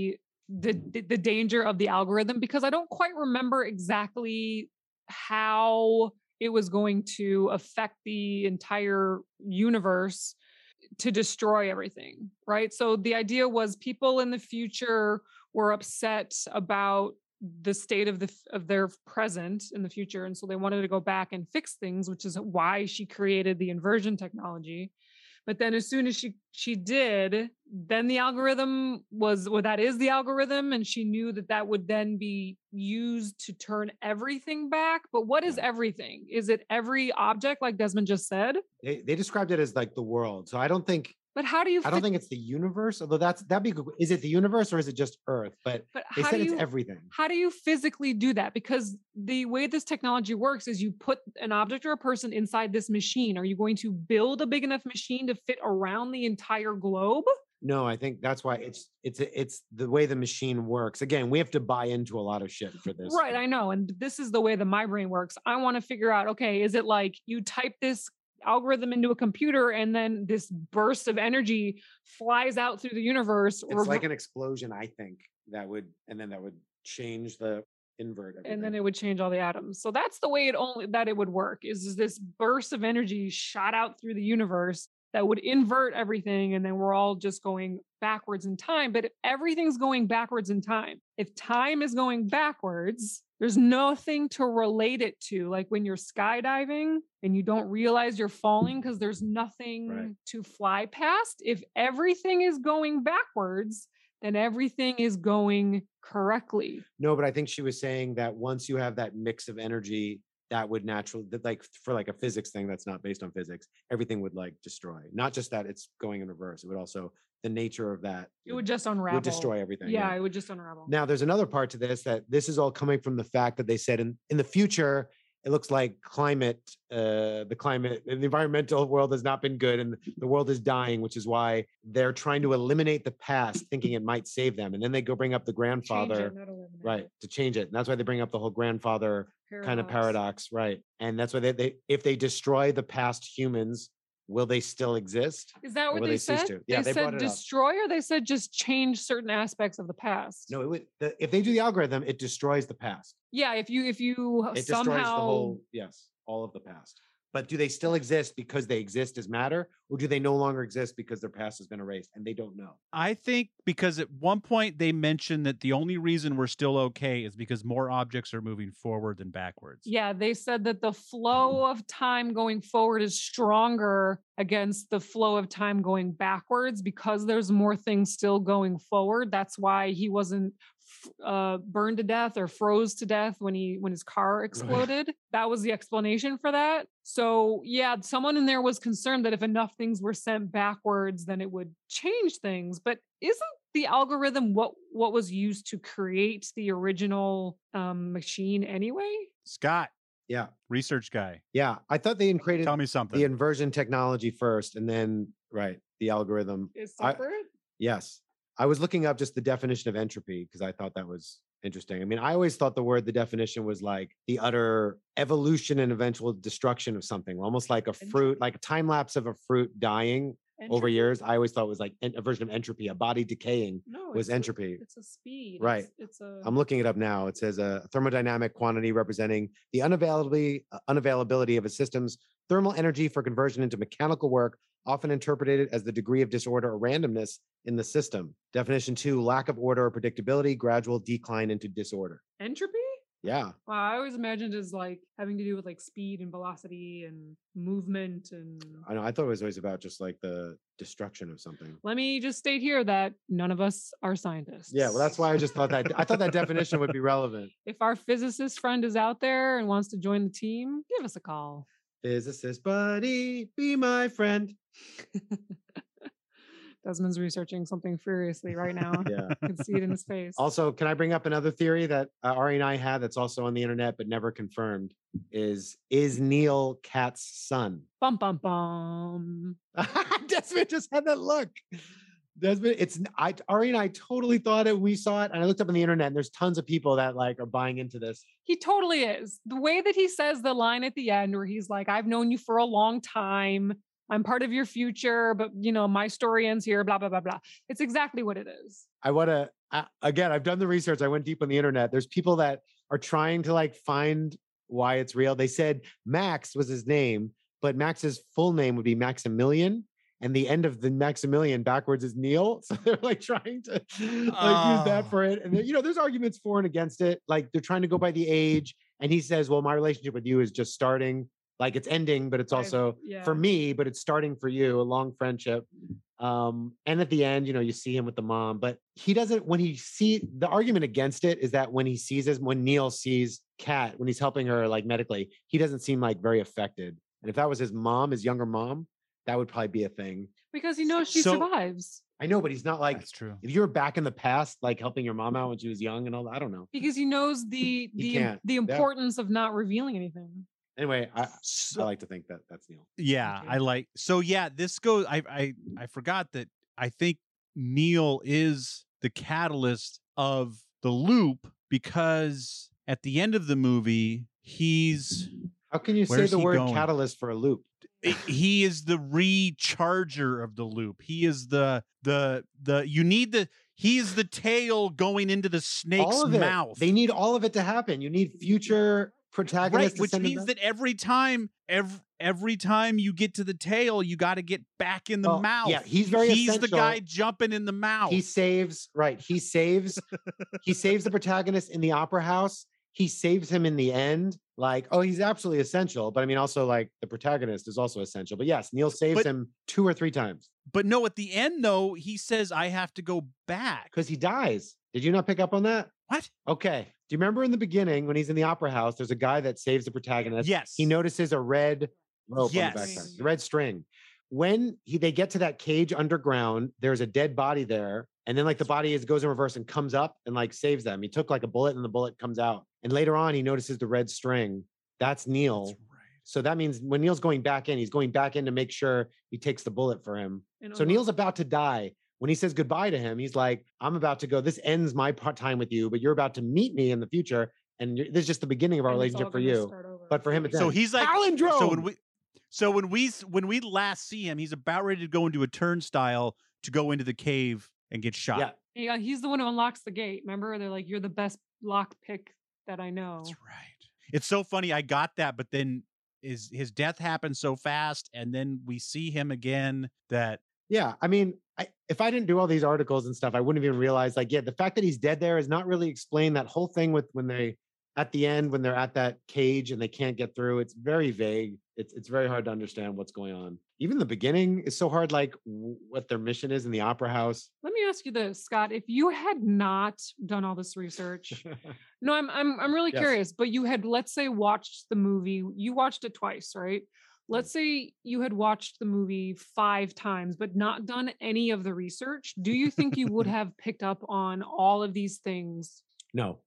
the the the danger of the algorithm, because I don't quite remember exactly how it was going to affect the entire universe to destroy everything, right? So the idea was people in the future were upset about the state of the of their present in the future, and so they wanted to go back and fix things, which is why she created the inversion technology. But then as soon as she she did, then the algorithm was, well, that is the algorithm, and she knew that that would then be used to turn everything back. But what is Yeah. everything? Is it every object, like Desmond just said? They, they described it as like the world. So I don't think But how do you? I don't fi- think it's the universe, although that's that'd be good. Is it the universe or is it just Earth? But But they how said do it's you? everything. How do you physically do that? Because the way this technology works is you put an object or a person inside this machine. Are you going to build a big enough machine to fit around the entire globe? No, I think that's why it's it's it's the way the machine works. Again, we have to buy into a lot of shit for this. Right, I know. And this is the way that my brain works. I want to figure out, okay, is it like you type this algorithm into a computer and then this burst of energy flies out through the universe? It's rever- like an explosion, I think, that would and then that would change the invert everything. and then it would change all the atoms. So that's the way it only that it would work, is, is this burst of energy shot out through the universe that would invert everything, and then we're all just going backwards in time. But if everything's going backwards in time, if time is going backwards, there's nothing to relate it to. Like when you're skydiving and you don't realize you're falling because there's nothing Right. to fly past. If everything is going backwards, then everything is going correctly. No, but I think she was saying that once you have that mix of energy, that would naturally, that like for like a physics thing that's not based on physics, everything would like destroy. Not just that it's going in reverse, it would also, the nature of that It would just unravel. would destroy everything. Yeah, it would just unravel. Now, there's another part to this, that this is all coming from the fact that they said in, in the future, it looks like climate, uh, the climate, the environmental world has not been good and the world is dying, which is why they're trying to eliminate the past, thinking it might save them. And then they go bring up the Change grandfather, it, not eliminate right, it. to change it. And that's why they bring up the whole grandfather kind of paradox, right? And that's why they, they if they destroy the past humans, will they still exist? Is that Or what will they, they cease said? to? Yeah, they, they brought said it up. destroy, or they said just change certain aspects of the past. No, it would, the, if they do the algorithm, it destroys the past. Yeah, if you if you It somehow destroys the whole, yes, all of the past. But do they still exist because they exist as matter, or do they no longer exist because their past has been erased and they don't know? I think because at one point they mentioned that the only reason we're still okay is because more objects are moving forward than backwards. yeah, they said that the flow of time going forward is stronger against the flow of time going backwards because there's more things still going forward. That's why he wasn't f- uh, burned to death or froze to death when he when his car exploded. That was the explanation for that. So yeah, someone in there was concerned that if enough things were sent backwards, then it would change things. But isn't the algorithm what what was used to create the original um, machine anyway? Scott, Yeah, research guy, yeah. I thought they created tell me something. the inversion technology first, and then right the algorithm. Is I- separate? Yes, I was looking up just the definition of entropy because I thought that was interesting. I mean, I always thought the word, the definition was like the utter evolution and eventual destruction of something, almost like a fruit, like a time lapse of a fruit dying over Entropy? years. I always thought it was like en- a version of entropy, a body decaying. No, was it's a- entropy. it's a speed. Right. It's, it's a. I'm looking it up now. It says a thermodynamic quantity representing the unavailability uh, unavailability of a system's thermal energy for conversion into mechanical work, often interpreted as the degree of disorder or randomness in the system. Definition two, lack of order or predictability, gradual decline into disorder. entropy? Yeah. Wow, I always imagined as like having to do with like speed and velocity and movement and. I know. I thought it was always about just like the destruction of something. Let me just state here that none of us are scientists. Yeah. Well, that's why I just thought that I thought that definition would be relevant. If our physicist friend is out there and wants to join the team, give us a call. Physicist buddy, be my friend. Desmond's researching something furiously right now. Yeah. I can see it in his face. Also, can I bring up another theory that uh, Ari and I had that's also on the internet but never confirmed? Is is Neil Cat's son? Bum bum bum. Desmond just had that look. Desmond, it's I Ari and I totally thought it. when We saw it, and I looked up on the internet, and there's tons of people that like are buying into this. He totally is. The way that he says the line at the end where he's like, I've known you for a long time. I'm part of your future, but you know, my story ends here, blah, blah, blah, blah. It's exactly what it is. I want to, uh, again, I've done the research. I went deep on the internet. There's people that are trying to like find why it's real. They said Max was his name, but Max's full name would be Maximilian. And the end of the Maximilian backwards is Neil. So they're like trying to like Oh. use that for it. And you know, there's arguments for and against it. Like they're trying to go by the age. And he says, well, my relationship with you is just starting. Like it's ending, but it's I've- also yeah. for me, but it's starting for you, a long friendship. Um, and at the end, you know, you see him with the mom, but he doesn't, when he see the argument against it is that when he sees his, when Neil sees Kat, when he's helping her like medically, he doesn't seem like very affected. And if that was his mom, his younger mom, that would probably be a thing. Because he knows she So- survives. I know, but he's not like, That's true. if you're back in the past, like helping your mom out when she was young and all that, I don't know. Because he knows the the can't. the importance of not revealing anything. Anyway, I, I So, like to think that that's Neil. yeah, too. I like. So yeah, this goes. I I I forgot that. I think Neil is the catalyst of the loop because at the end of the movie, he's How can you say Where's the he word going? catalyst for a loop? he is the recharger of the loop. He is the the the you need the he is the tail going into the snake's All of it. mouth. They need all of it to happen. You need future protagonists. right, to which send them means back. that every time every every time you get to the tail, you got to get back in the Well, mouth. yeah, he's very he's the essential. guy jumping in the mouth. He saves, right. He saves, he saves the protagonist in the opera house. He saves him in the end. Like, oh, he's absolutely essential. But I mean, also like the protagonist is also essential. But yes, Neil saves But- him two or three times but no, at the end though, he says, "I have to go back." because he dies. Did you not pick up on that? What? Okay. Do you remember in the beginning when he's in the opera house, there's a guy that saves the protagonist. Yes. He notices a red rope Yes. on the backside, the red string. When he they get to that cage underground, there's a dead body there. And then like the body is goes in reverse and comes up and like saves them. He took like a bullet and the bullet comes out. And later on, he notices the red string. That's Neil. That's right. So that means when Neil's going back in, he's going back in to make sure he takes the bullet for him. You know, So Neil's about to die. When he says goodbye to him, he's like, I'm about to go. This ends my part time with you, but you're about to meet me in the future. And you're, this is just the beginning of our and it's relationship all for gonna you. start over. But for him, it's So end. he's like palindrome. So when we so when we when we last see him, he's about ready to go into a turnstile to go into the cave and get shot. yeah, Yeah, he's the one who unlocks the gate. Remember, they're like, "You're the best lock pick that I know." That's right. It's so funny. I got that, but then his his death happened so fast, and then we see him again. That yeah. I mean, I, if I didn't do all these articles and stuff, I wouldn't even realize. Like, yeah, the fact that he's dead there is not really explained. That whole thing with when they at the end when they're at that cage and they can't get through. It's very vague. It's it's very hard to understand what's going on. Even the beginning is so hard. Like w- what their mission is in the opera house. Let me ask you this, Scott: if you had not done all this research, no, I'm I'm I'm really Yes. curious. But you had, let's say, watched the movie. You watched it twice, right? Let's say you had watched the movie five times, but not done any of the research. Do you think you would have picked up on all of these things? No,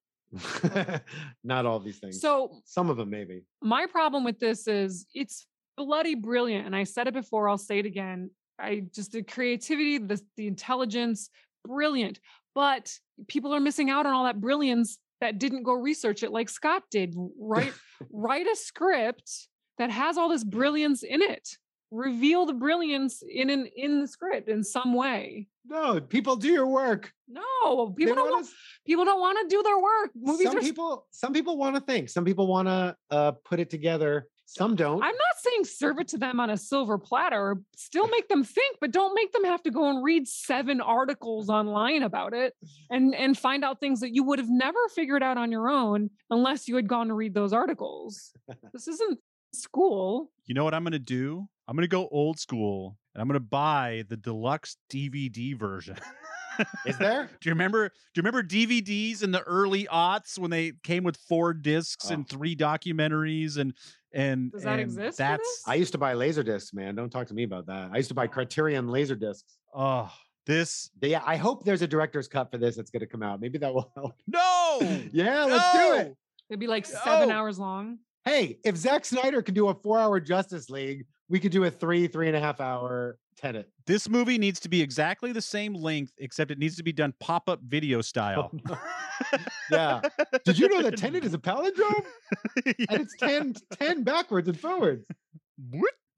not all these things. So Some of them maybe. my problem with this is it's bloody brilliant, and I said it before, I'll say it again. I just the creativity, the the intelligence, brilliant. But people are missing out on all that brilliance that didn't go research it like Scott did. Write write a script that has all this brilliance in it. Reveal the brilliance in an in the script in some way. No, people do your work. No, They people don't. wanna Want, people don't want to do their work. Movies some are. people some people want to think. Some people want to uh, put it together. Some don't. I'm not saying serve it to them on a silver platter. Still make them think, but don't make them have to go and read seven articles online about it and and find out things that you would have never figured out on your own unless you had gone to read those articles. This isn't school. you know what I'm gonna do? I'm gonna go old school, and I'm gonna buy the deluxe D V D version. Is there? Do you remember? Do you remember D V Ds in the early aughts when they came with four discs Oh. and three documentaries and and Does that and exist for That's this? I used to buy laser discs, man. Don't talk to me about that. I used to buy Criterion laser discs. oh this Yeah, I hope there's a director's cut for this that's going to come out. Maybe that will help. no Yeah, let's do it. No! It'd be like seven No. hours long. Hey, if Zack Snyder could do a four-hour Justice League, we could do a three, three and a half hour Tenet. This movie needs to be exactly the same length, except it needs to be done pop-up video style. Yeah. Did you know that Tenet is a palindrome? And it's ten, ten backwards and forwards. What?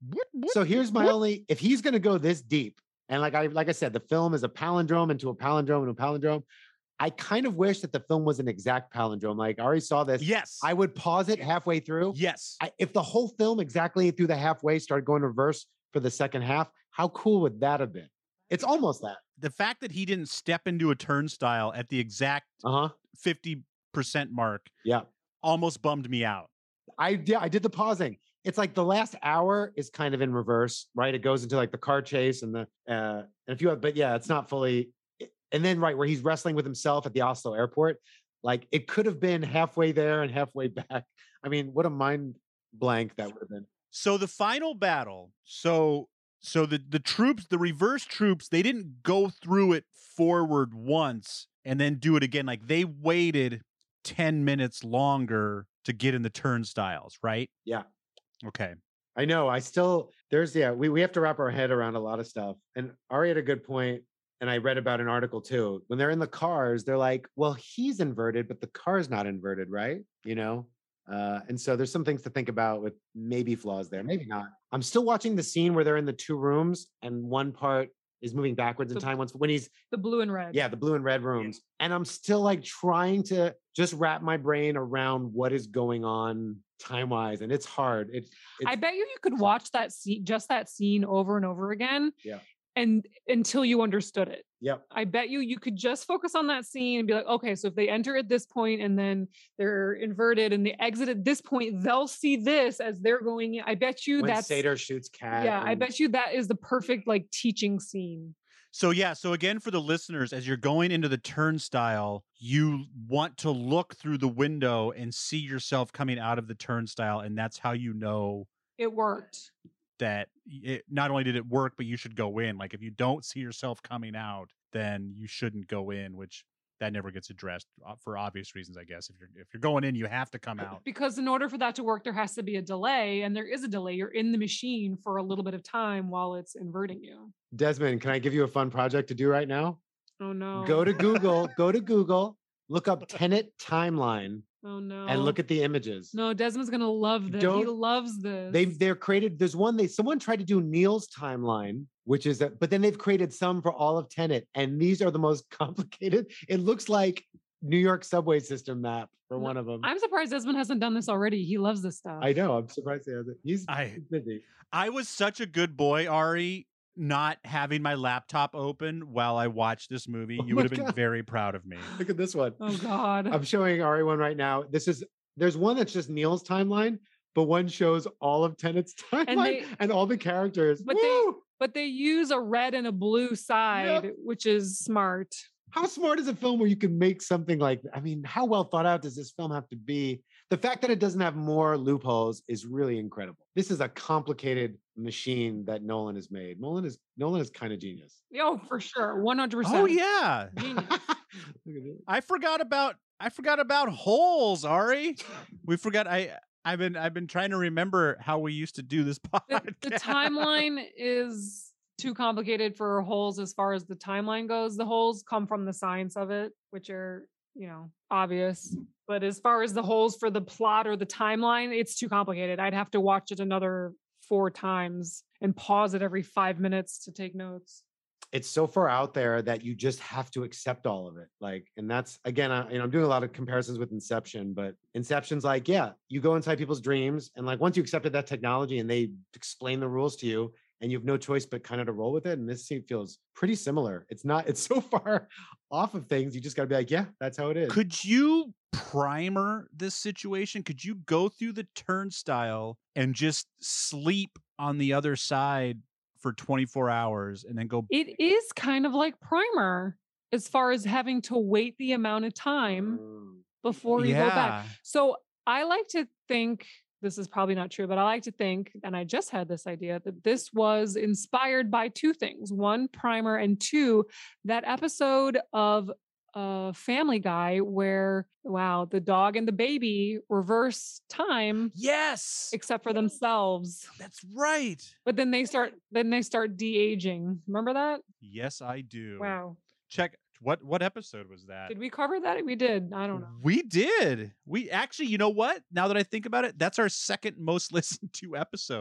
What- what- So here's my what- only, if he's going to go this deep, and like I like I said, the film is a palindrome into a palindrome into a palindrome. I kind of wish that the film was an exact palindrome. Like I already saw this. Yes. I would pause it halfway through. yes. I, if the whole film exactly through the halfway started going reverse for the second half, how cool would that have been? It's almost that. The fact that he didn't step into a turnstile at the exact Uh huh. fifty percent mark Yeah. almost bummed me out. I yeah, I did the pausing. It's like the last hour is kind of in reverse, right? It goes into like the car chase and the uh and if you have, but yeah, it's not fully. And then right where he's wrestling with himself at the Oslo airport, like it could have been halfway there and halfway back. I mean, what a mind blank that would have been. So the final battle, so so the the troops, the reverse troops, they didn't go through it forward once and then do it again. Like they waited ten minutes longer to get in the turnstiles, right? Yeah. Okay. I know. I still there's yeah, we, we have to wrap our head around a lot of stuff. And Ari had a good point, and I read about an article too. When they're in the cars, they're like, well, he's inverted, but the car's not inverted, right? You know? Uh, and so there's some things to think about with maybe flaws there, maybe not. I'm still watching the scene where they're in the two rooms and one part is moving backwards in The- time once when he's The blue and red. yeah, the blue and red rooms. And I'm still like trying to just wrap my brain around what is going on time wise. And it's hard. It, it's I bet you you could watch that scene, just that scene over and over again. Yeah. And until you understood it. yep. I bet you you could just focus on that scene and be like, okay, so if they enter at this point and then they're inverted and they exit at this point, they'll see this as they're going in. I bet you When that's Seder shoots Cat. yeah, I and- bet you that is the perfect like teaching scene. So yeah, so again for the listeners, as you're going into the turnstile, you want to look through the window and see yourself coming out of the turnstile, and that's how you know It worked. that it, not only did it work, but you should go in. Like if you don't see yourself coming out, then you shouldn't go in, which that never gets addressed uh, for obvious reasons, I guess. If you're if you're going in, you have to come out. Because in order for that to work, there has to be a delay, and there is a delay. You're in the machine for a little bit of time while it's inverting you. Desmond, can I give you a fun project to do right now? Oh no. Go to Google, go to Google, look up Tenet timeline Oh no. and look at the images. No, Desmond's gonna love this. He Don't- loves this. They've they're created. There's one they someone tried to do Neil's timeline, which is that, but then they've created some for all of Tenet, and these are the most complicated. It looks like New York subway system map for No, one of them. I'm surprised Desmond hasn't done this already. He loves this stuff. I know. I'm surprised he hasn't. He's, I- he's busy. I was such a good boy, Ari, not having my laptop open while I watched this movie. Oh You my would have been God. very proud of me. Look at this one. Oh God. I'm showing Ari one right now. This is there's one that's just Neil's timeline, but one shows all of Tenet's timeline and, they- all the characters. but they- Woo! but they use a red and a blue side, which is smart. How smart is a film where you can make something like, I mean, how well thought out does this film have to be? The fact that it doesn't have more loopholes is really incredible. This is a complicated machine that Nolan has made. Nolan is Nolan is kind of genius. Oh, for sure. one hundred percent. Oh yeah. Genius. Look at this. I forgot about I forgot about holes, Ari. We forgot I I've been I've been trying to remember how we used to do this podcast. The, the timeline is too complicated for holes as far as the timeline goes. The holes come from the science of it, which are, you know, obvious. But as far as the holes for the plot or the timeline, it's too complicated. I'd have to watch it another four times and pause it every five minutes to take notes. It's so far out there that you just have to accept all of it. Like, and that's again, I, you know, I'm doing a lot of comparisons with Inception, but Inception's like, yeah, you go inside people's dreams, and like once you accepted that technology and they explain the rules to you, and you have no choice but kind of to roll with it. And this scene feels pretty similar. It's not, it's so far off of things. You just got to be like, yeah, that's how it is. Could you primer this situation? Could you go through the turnstile and just sleep on the other side for twenty-four hours and then go? It is kind of like Primer as far as having to wait the amount of time Mm. before you go back. Yeah. So I like to think, this is probably not true, but I like to think, and I just had this idea, that this was inspired by two things. One, Primer, and two, that episode of uh, Family Guy where, wow, the dog and the baby reverse time Yes, except for themselves. that's right. But then they start then they start de-aging. Remember that? Yes, I do. Wow. Check what what episode was that? Did we cover that? We did. I don't know. We did. We actually, you know what? Now that I think about it, that's our second most listened to episode.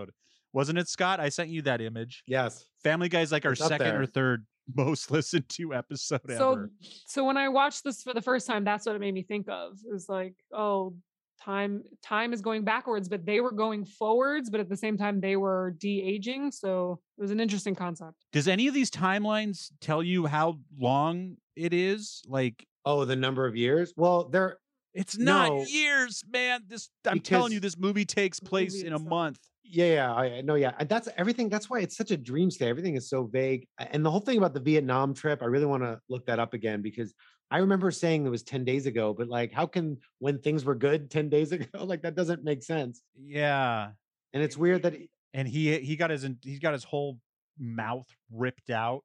Wasn't it, Scott? I sent you that image. Yes. Family Guy's like our It's up second there. or third most listened to episode So, ever. so when I watched this for the first time, that's what it made me think of. It was like, oh, time time is going backwards, but they were going forwards, but at the same time they were de-aging. So it was an interesting concept. Does any of these timelines tell you how long it is? Like, Oh, the number of years? Well, they're it's not No. years, man. This I'm telling Because you, this movie takes The place movie in a itself. month. yeah, yeah, I I know, yeah. And that's everything. That's why it's such a dream state. Everything is so vague. A- And the whole thing about the Vietnam trip, I really want to look that up again because I remember saying it was ten days ago, but like, how can when things were good ten days ago? Like that doesn't make sense. Yeah. And it's weird that And he he got his he got his whole mouth ripped out.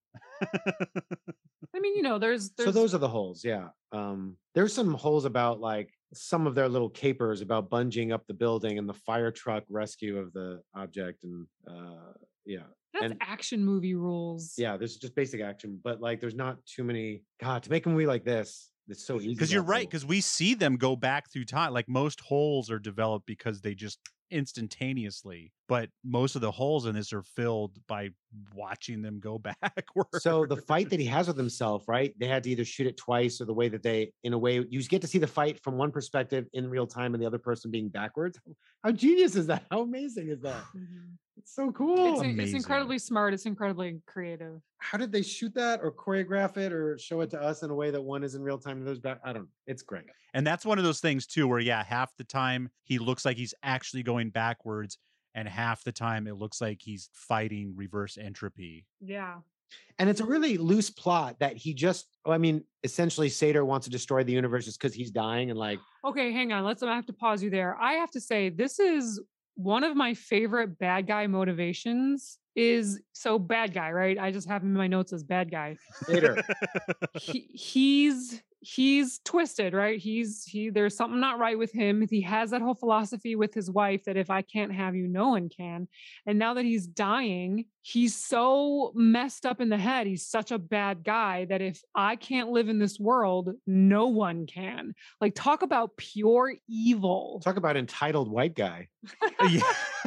I mean, you know, there's there's so those are the holes, yeah. Um, there's some holes about like some of their little capers about bunging up the building and the fire truck rescue of the object, and uh, yeah, that's and- action movie rules. yeah. There's just basic action, but like there's not too many. God, to make a movie like this, it's so easy. Because to you're have right, holes. because we see them go back through time. Like most holes are developed because they just instantaneously, but most of the holes in this are filled by watching them go backwards. So the fight that he has with himself, right? They had to either shoot it twice or the way that they, in a way, you get to see the fight from one perspective in real time and the other person being backwards. How genius is that? How amazing is that? Mhm. It's so cool. It's, it's Amazing. incredibly smart. It's incredibly creative. How did they shoot that or choreograph it or show it to us in a way that one is in real time and the other's back? I don't know. It's great. And that's one of those things too, where yeah, half the time he looks like he's actually going backwards, and half the time it looks like he's fighting reverse entropy. Yeah. And it's a really loose plot that he just, I mean, essentially Sator wants to destroy the universe just because he's dying and like, Okay, hang on. Let's I have to pause you there. I have to say this is one of my favorite bad guy motivations is so bad guy, right? I just have him in my notes as bad guy. Sator. he, he's he's twisted, right? He's he there's something not right with him. He has that whole philosophy with his wife that if I can't have you, no one can. And now that he's dying, he's so messed up in the head. He's such a bad guy that if I can't live in this world, no one can. Like talk about pure evil. Talk about entitled white guy. yeah.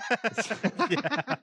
Yeah.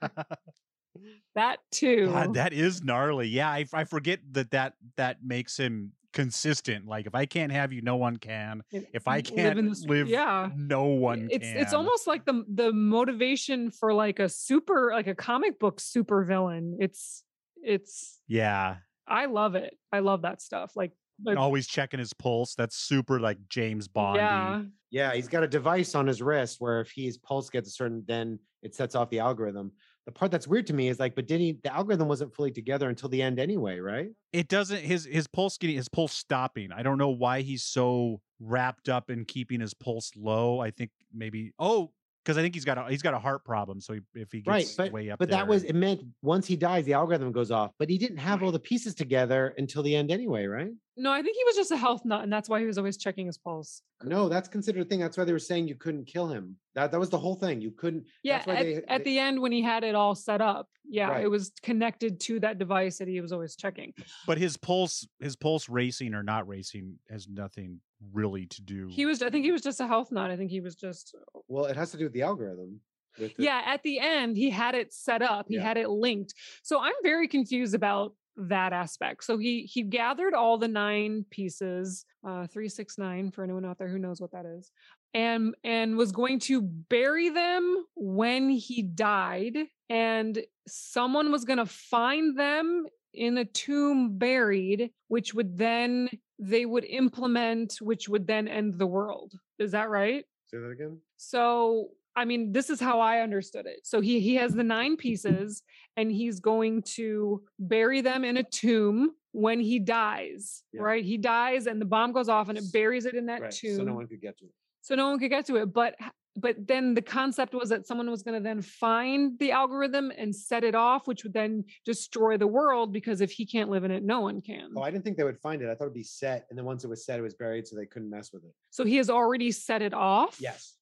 That too. God, that is gnarly. Yeah, I, I forget that, that that makes him consistent. Like if I can't have you, no one can. It- If I live can't in this- live, yeah. no one it's can. it's almost like the the motivation for like a super like a comic book super villain. It's it's yeah. I love it. I love that stuff. Like, like Always checking his pulse. That's super like James Bond. yeah. Yeah, he's got a device on his wrist where if his pulse gets a certain, then it sets off the algorithm. The part that's weird to me is like, but did he? The algorithm wasn't fully together until the end anyway, right? It doesn't his his pulse getting his pulse stopping. I don't know why he's so wrapped up in keeping his pulse low. I think maybe oh because I think he's got a he's got a heart problem. So he, if he Right, gets but way up but there, that was it meant once he dies, the algorithm goes off. But he didn't have all the pieces together until the end anyway, right? No, I think he was just a health nut, and that's why he was always checking his pulse. No, that's considered a thing. That's why they were saying you couldn't kill him. That that was the whole thing. You couldn't. Yeah, that's why at, they, at they- the end when he had it all set up, yeah, Right. it was connected to that device that he was always checking. but his pulse his pulse racing or not racing has nothing really to do. He was, I think he was just a health nut. I think he was just well, it has to do with the algorithm. with the- yeah, at the end, he had it set up, he Yeah. had it linked. So I'm very confused about that aspect. So he he gathered all the nine pieces, uh three six nine for anyone out there who knows what that is, and and was going to bury them when he died, and someone was going to find them in a tomb buried, which would then they would implement, which would then end the world. Is that right? Say that again. So, I mean, this is how I understood it. So he he has the nine pieces and he's going to bury them in a tomb when he dies, Yeah. right? He dies and the bomb goes off and it buries it in that Right. tomb. So no one could get to it. So no one could get to it. But but then the concept was that someone was going to then find the algorithm and set it off, which would then destroy the world because if he can't live in it, no one can. Oh, I didn't think they would find it. I thought it'd be set, and then once it was set, it was buried, so they couldn't mess with it. So he has already set it off. Yes.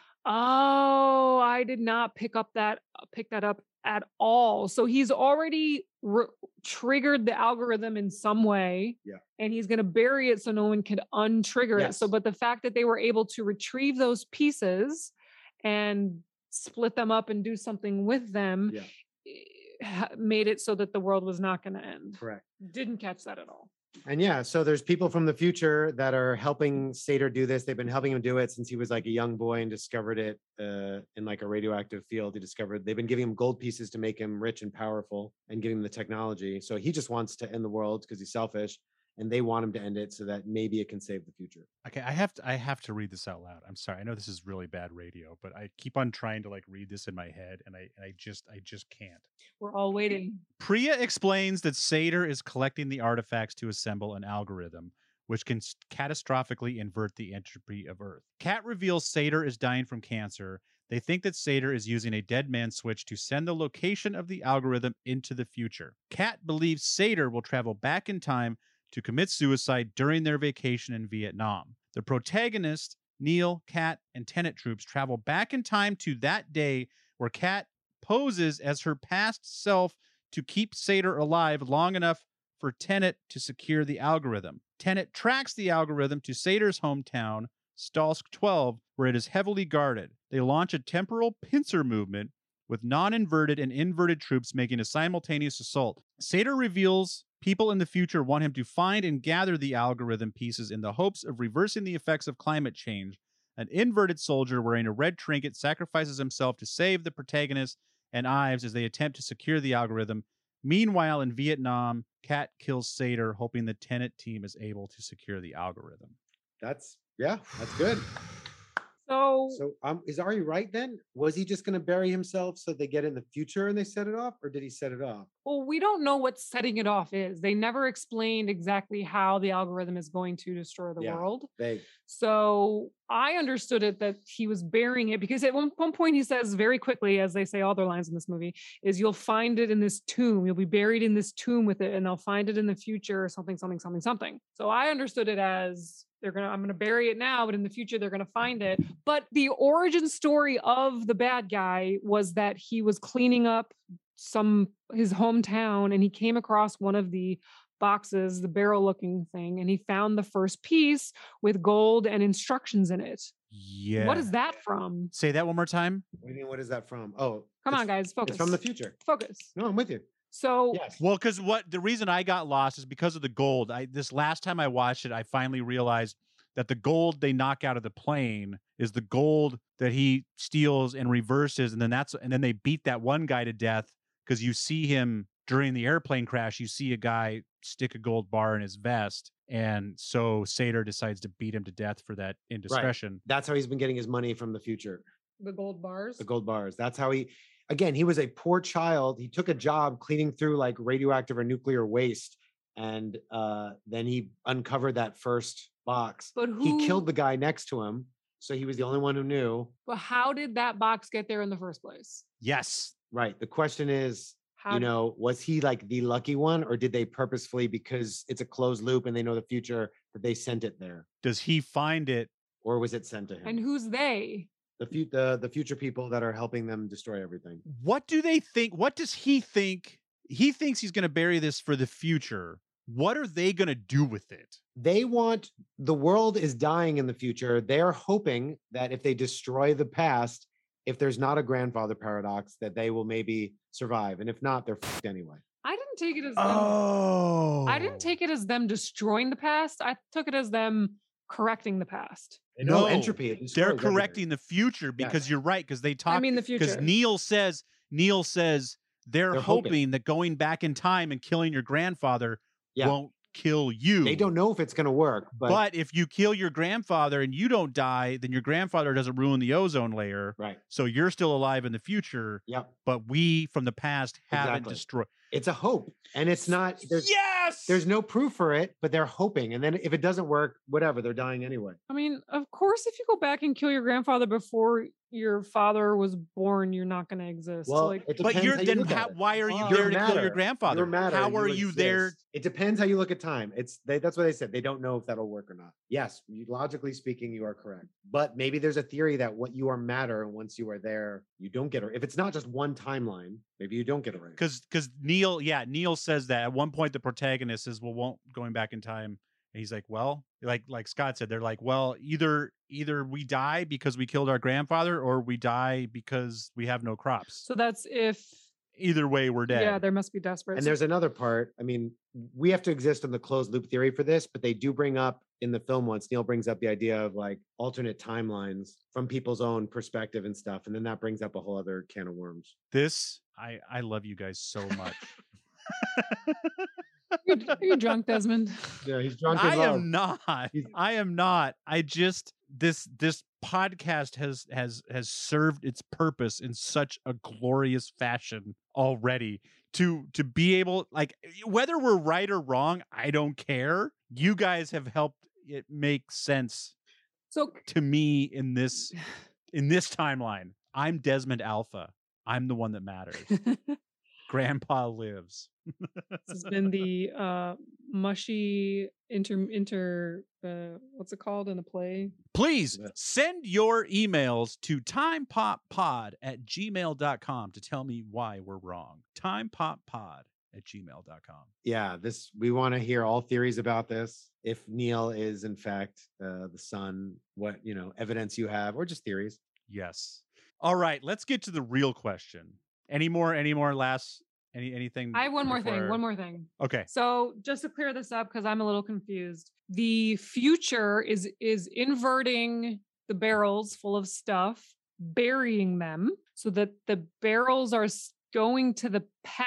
Oh, I did not pick up that uh, pick that up at all. So he's already re- triggered the algorithm in some way. Yeah. And he's going to bury it so no one can untrigger it. So Yes. but the fact that they were able to retrieve those pieces and split them up and do something with them, Yeah. ha- made it so that the world was not going to end. Correct. Didn't catch that at all. And yeah, so there's people from the future that are helping Sator do this. They've been helping him do it since he was like a young boy and discovered it uh, in like a radioactive field. He discovered they've been giving him gold pieces to make him rich and powerful and giving him the technology. So he just wants to end the world because he's selfish, and they want him to end it so that maybe it can save the future. Okay, I have to I have to read this out loud. I'm sorry. I know this is really bad radio, but I keep on trying to like read this in my head, and I and I just I just can't. We're all waiting. Priya explains that Sator is collecting the artifacts to assemble an algorithm which can s- catastrophically invert the entropy of Earth. Kat reveals Sator is dying from cancer. They think that Sator is using a dead man switch to send the location of the algorithm into the future. Kat believes Sator will travel back in time to commit suicide during their vacation in Vietnam. The protagonists, Neil, Kat, and Tenet troops travel back in time to that day where Kat poses as her past self to keep Sator alive long enough for Tenet to secure the algorithm. Tenet tracks the algorithm to Sator's hometown, Stalsk twelve, where it is heavily guarded. They launch a temporal pincer movement with non-inverted and inverted troops making a simultaneous assault. Sator reveals people in the future want him to find and gather the algorithm pieces in the hopes of reversing the effects of climate change. An inverted soldier wearing a red trinket sacrifices himself to save the protagonist and Ives as they attempt to secure the algorithm. Meanwhile, in Vietnam, Kat kills Sator, hoping the Tenet team is able to secure the algorithm. That's yeah, that's good. So, So um, is Ari right then? Was he just going to bury himself so they get in the future and they set it off, or did he set it off? well, we don't know what setting it off is. They never explained exactly how the algorithm is going to destroy the Yeah. world. They So I understood it that he was burying it because at one, one point he says very quickly, as they say all their lines in this movie, is you'll find it in this tomb. You'll be buried in this tomb with it, and they'll find it in the future or something, something, something, something. So I understood it as they're gonna, I'm gonna bury it now, but in the future they're gonna find it. But the origin story of the bad guy was that he was cleaning up some his hometown and he came across one of the boxes, the barrel looking thing, and he found the first piece with gold and instructions in it. Yeah. What is that from? Say that one more time. what do you mean? What is that from? Oh, Come it's- on, guys, focus. It's from the future. Focus. No, I'm with you. So Yes. Well, because what the reason I got lost is because of the gold. I this last time I watched it, I finally realized that the gold they knock out of the plane is the gold that he steals and reverses, and then that's and then they beat that one guy to death because you see him during the airplane crash. You see a guy stick a gold bar in his vest, and so Sator decides to beat him to death for that indiscretion. That's how he's been getting his money from the future. the gold bars. The gold bars. That's how he. Again, he was a poor child. He took a job cleaning through like radioactive or nuclear waste, and uh, then he uncovered that first box. But who He killed the guy next to him, so he was the only one who knew. But how did that box get there in the first place? Yes. Right. The question is, How you did- know, was he like the lucky one, or did they purposefully, because it's a closed loop and they know the future, that they sent it there, Does he find it? or was it sent to him? and who's they? the, fu- the the future people that are helping them destroy everything. What do they think? What does he think? He thinks he's going to bury this for the future. What are they going to do with it? They want, the world is dying in the future. They're hoping that if they destroy the past, if there's not a grandfather paradox, that they will maybe survive. And if not, they're fucked anyway. I didn't take it as them. Oh. I didn't take it as them destroying the past. I took it as them correcting the past. No, No, entropy. it They're destroys everything. correcting the future because Yes. you're right. Because they talk. I mean the Because future. Neil says Neil says they're, They're hoping, hoping. that going back in time and killing your grandfather Yeah. won't kill you. They don't know if it's going to work, but, But if you kill your grandfather and you don't die, then your grandfather doesn't ruin the ozone layer. right. So you're still alive in the future. Yep. But we from the past haven't Exactly. destroyed. It's a hope. And it's not, there's, Yes. there's no proof for it, but they're hoping. And then if it doesn't work, whatever, they're dying anyway. I mean, of course, if you go back and kill your grandfather before your father was born, you're not going to exist. Well, like, it But depends you're how you then look at how, it. why are you Wow. there You're to kill your matter. grandfather? You're matter, How are you you there? exist. It depends how you look at time. It's they, that's what they said. They don't know if that'll work or not. Yes, you, logically speaking, you are correct. But maybe there's a theory that what you are matter, and once you are there, you don't get it. If it's not just one timeline, maybe you don't get it right. Because because Neil, yeah, Neil says that at one point the protagonist says, "Well, won't going back in time And he's like, well, like like Scott said, they're like, well, either either we die because we killed our grandfather, or we die because we have no crops. So that's if Either way, we're dead. yeah, there must be desperate. And So- there's another part. I mean, we have to exist in the closed loop theory for this, but they do bring up in the film once, Neil brings up the idea of like alternate timelines from people's own perspective and stuff. And then that brings up a whole other can of worms. This, I I love you guys so much. Are you, are you drunk, Desmond? Yeah, he's drunk in I love. am not. He's- I am not. I just this this podcast has has has served its purpose in such a glorious fashion already. To to be able, like, whether we're right or wrong, I don't care. You guys have helped it make sense So to me in this in this timeline. I'm Desmond Alpha. I'm the one that matters. Grandpa lives. this has been the uh mushy inter inter uh what's it called in a play? Please Yeah. send your emails to timepoppod at gmail dot com to tell me why we're wrong. Timepoppod at gmail dot com. Yeah, this we want to hear all theories about this. If Neil is in fact uh, the son, what you know, evidence you have, or just theories. Yes. All right, let's get to the real question. Any more, any more last any anything? I have one more thing. before- One more thing. Okay. So just to clear this up, because I'm a little confused, the future is is inverting the barrels full of stuff, burying them so that the barrels are s- going to the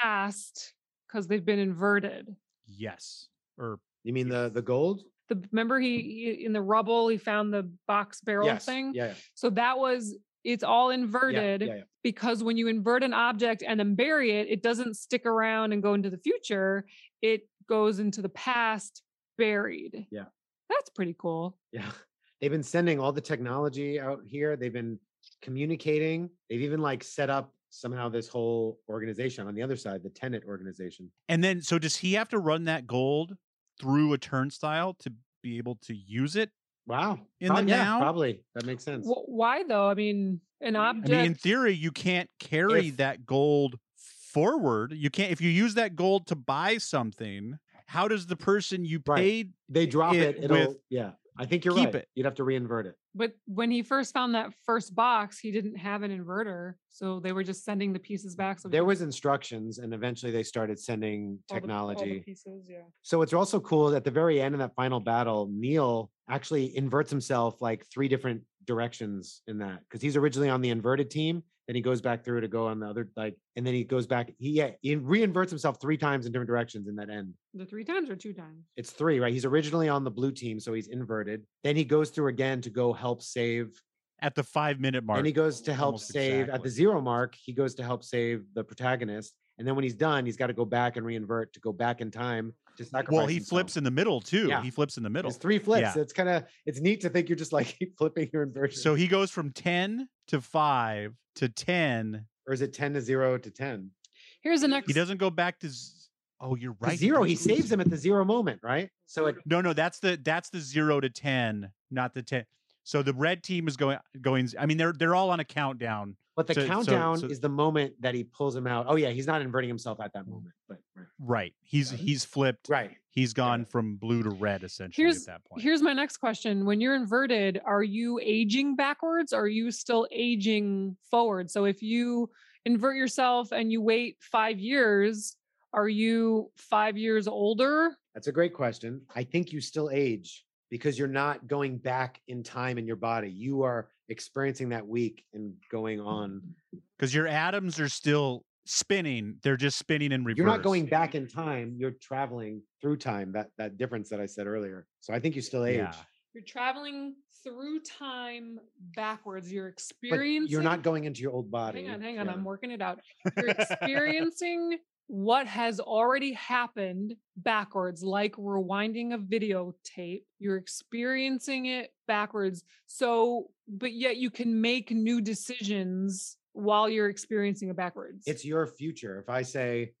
past because they've been inverted. Yes. Or You mean the the gold? The remember he, he in the rubble he found the box barrel Yes. thing. Yeah, yeah. So that was it's all Yeah, inverted yeah, yeah. because when you invert an object and then bury it, it doesn't stick around and go into the future. It goes into the past buried. Yeah. That's pretty cool. Yeah. They've been sending all the technology out here. They've been communicating. They've even like set up somehow this whole organization on the other side, the Tenet organization. and then so does he have to run that gold through a turnstile to be able to use it? Wow. In the Prob- yeah, now? probably. That makes sense. Wh- why though? I mean, an object. I mean, in theory, you can't carry If- that gold forward. You can't if you use that gold to buy something. How does the person you Right. paid They drop it it, it'll with- yeah. I think you're keep right. it. You'd have to reinvert it. but when he first found that first box, he didn't have an inverter, so they were just sending the pieces back. So he There could- was instructions, and eventually they started sending all the- all the technology. pieces, yeah. So it's also cool at the very end of that final battle, Neil actually inverts himself like three different directions in that because he's originally on the inverted team. Then he goes back through to go on the other, like, and then he goes back. He, yeah, he reinverts himself three times in different directions in that end. The three times or two times? It's three, right? He's originally on the blue team, so he's inverted. Then he goes through again to go help save. at the five minute mark? And he goes to help almost save at the exactly. zero mark. He goes to help save the protagonist. And then when he's done, he's got to go back and reinvert to go back in time to sacrifice. Well, he himself. flips in the middle too. Yeah. He flips in the middle. It's three flips. Yeah. It's kind of it's neat to think you're just like keep flipping your inversion. So he goes from ten to five to ten. or is it ten to zero to ten? Here's the next. He doesn't go back to. z- Oh, you're To right. zero. He doesn't go saves him at the zero moment, right? So it No, no, that's the that's the zero to ten, not the ten. So the red team is going going. I mean, they're they're all on a countdown. but the So- so- countdown so- is the moment that he pulls him out. Oh yeah, he's not inverting himself at that moment. But right. Right. He's he's flipped. Right. He's gone from blue to red essentially Here's at that point. here's my next question. When you're inverted, are you aging backwards? Or are you still aging forward? So if you invert yourself and you wait five years, are you five years older? That's a great question. I think you still age because you're not going back in time in your body. You are experiencing that week and going on. Because your atoms are still spinning. They're just spinning in reverse. You're not going back in time. You're traveling through time. That that difference that I said earlier. So I think you still age. Yeah. You're traveling through time backwards. You're But experiencing. you're not going into your old body. Hang on, hang on. Yeah. I'm working it out. You're experiencing what has already happened backwards, like rewinding a videotape. You're experiencing it backwards. So, but yet you can make new decisions while you're experiencing it backwards. It's your future. If I say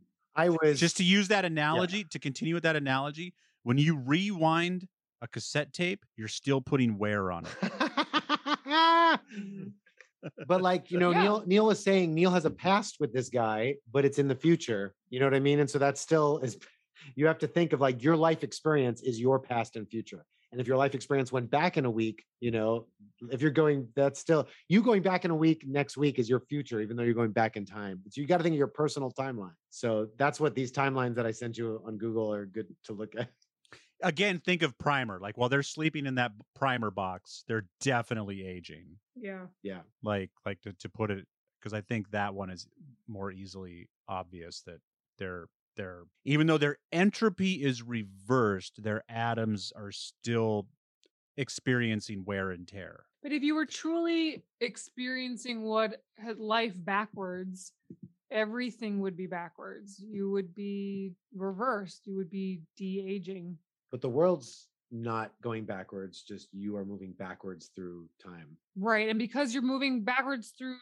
I was Just to use that analogy, to continue with that analogy, when you rewind a cassette tape, you're still putting wear on it. but like you know Yeah. Neil Neil was saying Neil has a past with this guy, but it's in the future. You know what I mean? And so that still is You have to think of like your life experience is your past and future. And if your life experience went back in a week, you know, if you're going, that's still you going back in a week next week is your future, even though you're going back in time. So you got to think of your personal timeline. So that's what these timelines that I sent you on Google are good to look at. Again, think of Primer. Like while they're sleeping in that Primer box, they're definitely aging. Yeah. Yeah. Like, like to, to put it, because I think that one is more easily obvious that they're they're even though their entropy is reversed, their atoms are still experiencing wear and tear. But if you were truly experiencing what had life backwards, everything would be backwards. You would be reversed. You would be de-aging. But the world's not going backwards, just you are moving backwards through time. Right. And because you're moving backwards through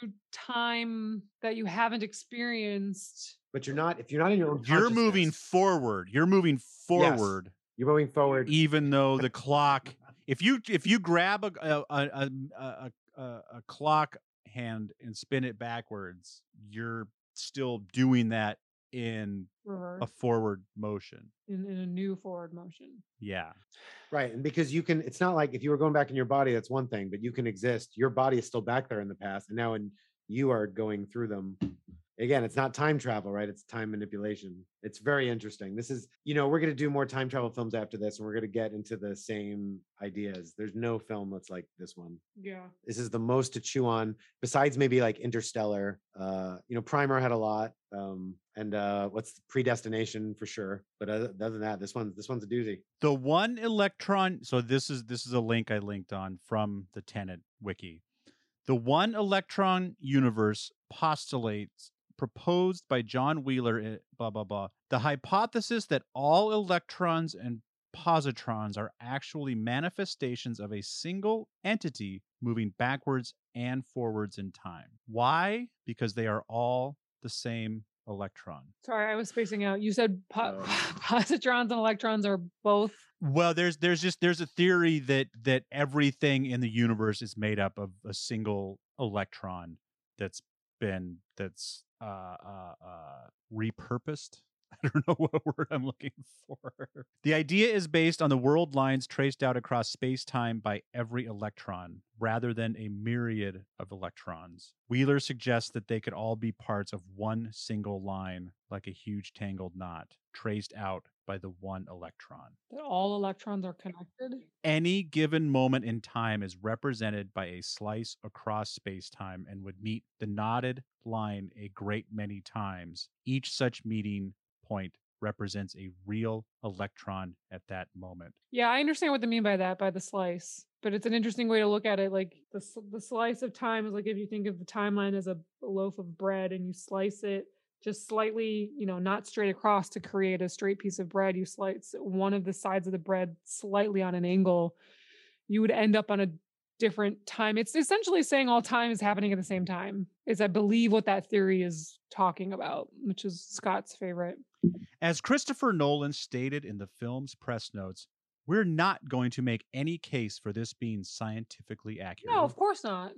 time that you haven't experienced. But you're not, if you're not in your own You're moving consciousness- forward. You're moving forward. Yes, you're moving forward. Even though the clock, if you if you grab a a, a a a a clock hand and spin it backwards, you're still doing that in Reverse. a forward motion. In, in a new forward motion. Yeah. Right. And because you can, it's not like if you were going back in your body, that's one thing, but you can exist. Your body is still back there in the past. And now when you are going through them, again, it's not time travel, right? It's time manipulation. It's very interesting. This is, you know, we're going to do more time travel films after this, and we're going to get into the same ideas. There's no film that's like this one. Yeah. This is the most to chew on, besides maybe like Interstellar. Uh, you know, Primer had a lot. Um, and uh, what's Predestination for sure. But other, other than that, this one, this one's a doozy. The one electron. So this is this is a link I linked on from the Tenet wiki. The one electron universe postulates, proposed by John Wheeler, blah, blah, blah. The hypothesis that all electrons and positrons are actually manifestations of a single entity moving backwards and forwards in time. Why? Because they are all the same electron. Sorry, I was spacing out. You said po- Oh. positrons and electrons are both. Well, there's there's just there's a theory that that everything in the universe is made up of a single electron that's been that's uh uh uh repurposed. I don't know what word I'm looking for. The idea is based on the world lines traced out across space-time by every electron, rather than a myriad of electrons. Wheeler suggests that they could all be parts of one single line, like a huge tangled knot, traced out by the one electron. That all electrons are connected. Any given moment in time is represented by a slice across space-time and would meet the knotted line a great many times. Each such meeting point represents a real electron at that moment. Yeah, I understand what they mean by that, by the slice. But it's an interesting way to look at it. Like the s- the slice of time is like if you think of the timeline as a, a loaf of bread and you slice it just slightly, you know, not straight across to create a straight piece of bread. You slice one of the sides of the bread slightly on an angle. You would end up on a different time. It's essentially saying all time is happening at the same time, is I believe what that theory is talking about, which is Scott's favorite. As Christopher Nolan stated in the film's press notes, we're not going to make any case for this being scientifically accurate. No, of course not.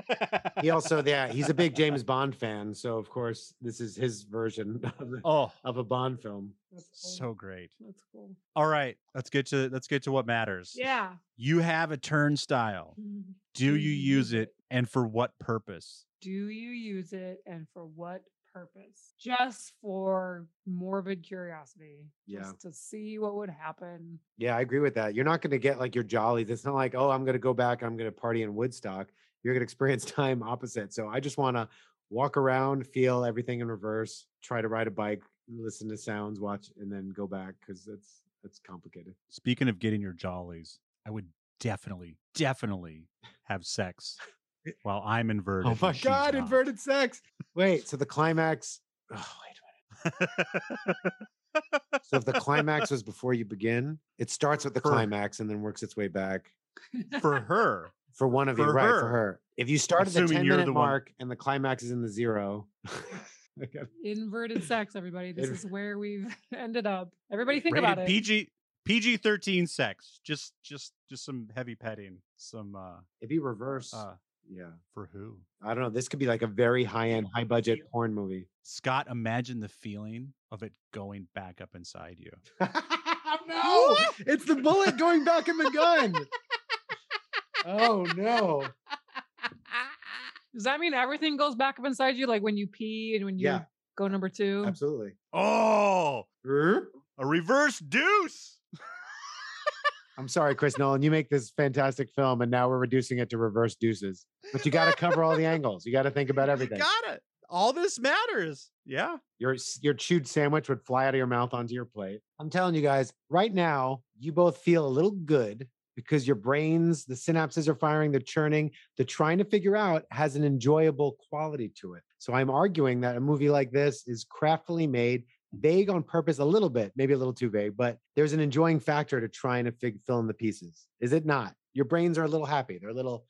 He also, yeah, he's a big James Bond fan. So, of course, this is his version of, the- Oh, of a Bond film. That's cool. so great. That's cool. All right, let's get to let's get to what matters. Yeah. You have a turnstile. Do you use it, and for what purpose? Do you use it, and for what purpose? Just for morbid curiosity. Yeah. Just to see what would happen. Yeah, I agree with that. You're not going to get like your jollies. It's not like, oh, I'm going to go back. I'm going to party in Woodstock. You're going to experience time opposite. So I just want to walk around, feel everything in reverse, try to ride a bike, listen to sounds, watch, and then go back because it's it's complicated. Speaking of getting your jollies, I would definitely, definitely have sex while I'm inverted. Oh and my she's God, not. inverted sex. Wait, so the climax. Oh, wait a minute. So if the climax was before you begin, it starts with the For- climax and then works its way back. For her. For one of you, For right? For her. her. If you start at the Assuming ten you're minute the one- mark and the climax is in the zero. I got- Inverted sex, everybody. This Inver- is where we've ended up. Everybody think Rated about it. P G P G thirteen sex. Just just just some heavy petting. Some uh if you reverse, uh Yeah. For who? I don't know. This could be like a very high-end, high-budget porn movie. Scott, imagine the feeling of it going back up inside you. No! It's the bullet going back in the gun. Oh no. Does that mean everything goes back up inside you, like when you pee and when you Yeah. go number two? Absolutely. Oh, a reverse deuce. I'm sorry, Chris Nolan. You make this fantastic film, and now we're reducing it to reverse deuces. But you got to cover all the angles. You got to think about everything. You got it. All this matters. Yeah. Your your chewed sandwich would fly out of your mouth onto your plate. I'm telling you guys, right now, you both feel a little good because your brains, the synapses are firing, they're churning. The trying to figure out has an enjoyable quality to it. So I'm arguing that a movie like this is craftily made, vague on purpose a little bit, maybe a little too vague, but there's an enjoying factor to trying to fig- fill in the pieces. Is it not? Your brains are a little happy. They're a little.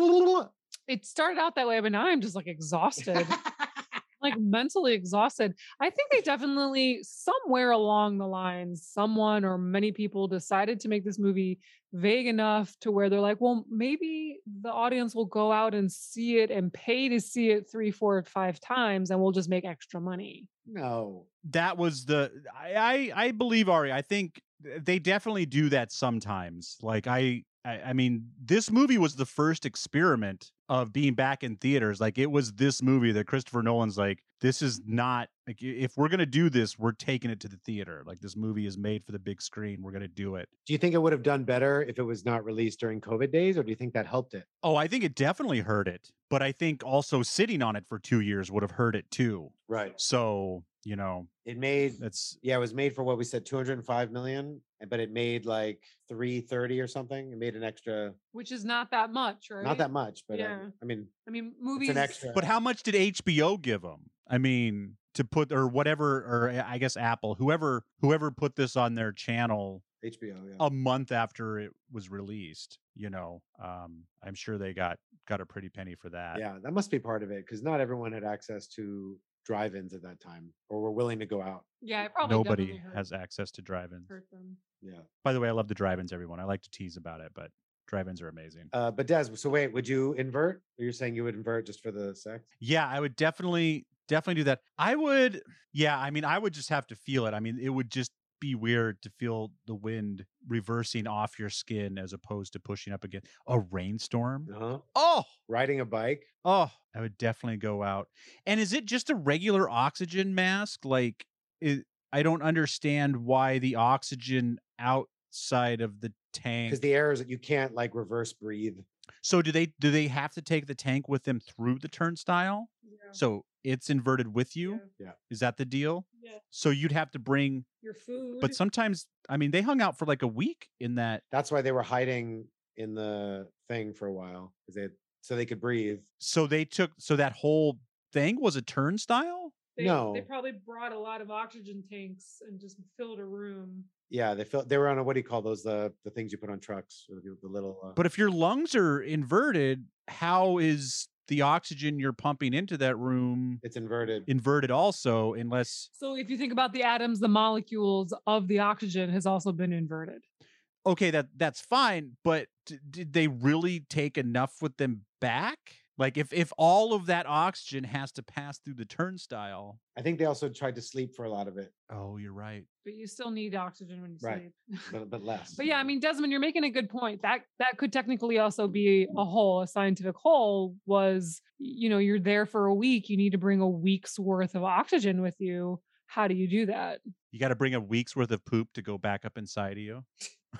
It started out that way, but now I'm just like exhausted. Like mentally exhausted. I think they definitely, somewhere along the lines, someone or many people decided to make this movie vague enough to where they're like, well, maybe the audience will go out and see it and pay to see it three, four, five times, and we'll just make extra money. No. That was the I I, I believe, Ari. I think they definitely do that sometimes. Like I, I I mean, this movie was the first experiment of being back in theaters. Like it was this movie that Christopher Nolan's like, this is not like, if we're gonna do this, we're taking it to the theater. Like this movie is made for the big screen. We're gonna do it. Do you think it would have done better if it was not released during COVID days, or do you think that helped it? Oh, I think it definitely hurt it, but I think also sitting on it for two years would have hurt it too. Right. So, you know, It made that's yeah, it was made for what we said, two hundred five million, but it made like three thirty or something. It made an extra, Which is not that much, right? not that much, but uh, Yeah. I mean, I mean, it's movies. an extra. But how much did H B O give them? I mean, to put or whatever, or I guess Apple, whoever whoever put this on their channel H B O, yeah. a month after it was released, you know, um, I'm sure they got got a pretty penny for that. Yeah, that must be part of it because not everyone had access to drive-ins at that time or were willing to go out. Yeah, it probably Nobody definitely hurt, has access to drive-ins. hurt them. Yeah. By the way, I love the drive-ins, everyone. I like to tease about it, but drive-ins are amazing. Uh, but Des, so wait, would you invert? Or you're saying you would invert just for the sex? Yeah, I would definitely definitely do that. I would, yeah, I mean, I would just have to feel it. I mean, it would just be weird to feel the wind reversing off your skin as opposed to pushing up against a rainstorm. Uh-huh. Oh, Riding a bike? oh, I would definitely go out. And is it just a regular oxygen mask? Like, it, I don't understand why the oxygen outside of the tank. Because the air is that you can't like reverse breathe. So do they do they have to take the tank with them through the turnstile? Yeah. So it's inverted with you? Yeah. Yeah. Is that the deal? Yeah. So you'd have to bring, Your food. but sometimes, I mean, they hung out for like a week in that. That's why they were hiding in the thing for a while. Because they so they could breathe. So they took, so that whole thing was a turnstile? They, No. They probably brought a lot of oxygen tanks and just filled a room. Yeah, they felt they were on a what do you call those? The the things you put on trucks, or the, the little. Uh, But if your lungs are inverted, how is the oxygen you're pumping into that room it's inverted. inverted also, unless, So if you think about the atoms, the molecules of the oxygen has also been inverted. okay, that that's fine, but d- did they really take enough with them back? Like if if all of that oxygen has to pass through the turnstile. I think they also tried to sleep for a lot of it, Oh, you're right. But you still need oxygen when you Right. sleep. but, but less. But yeah, I mean, Desmond, you're making a good point. That that could technically also be a hole, a scientific hole. Was, you know, you're there for a week. You need to bring a week's worth of oxygen with you. How do you do that? You got to bring a week's worth of poop to go back up inside of you.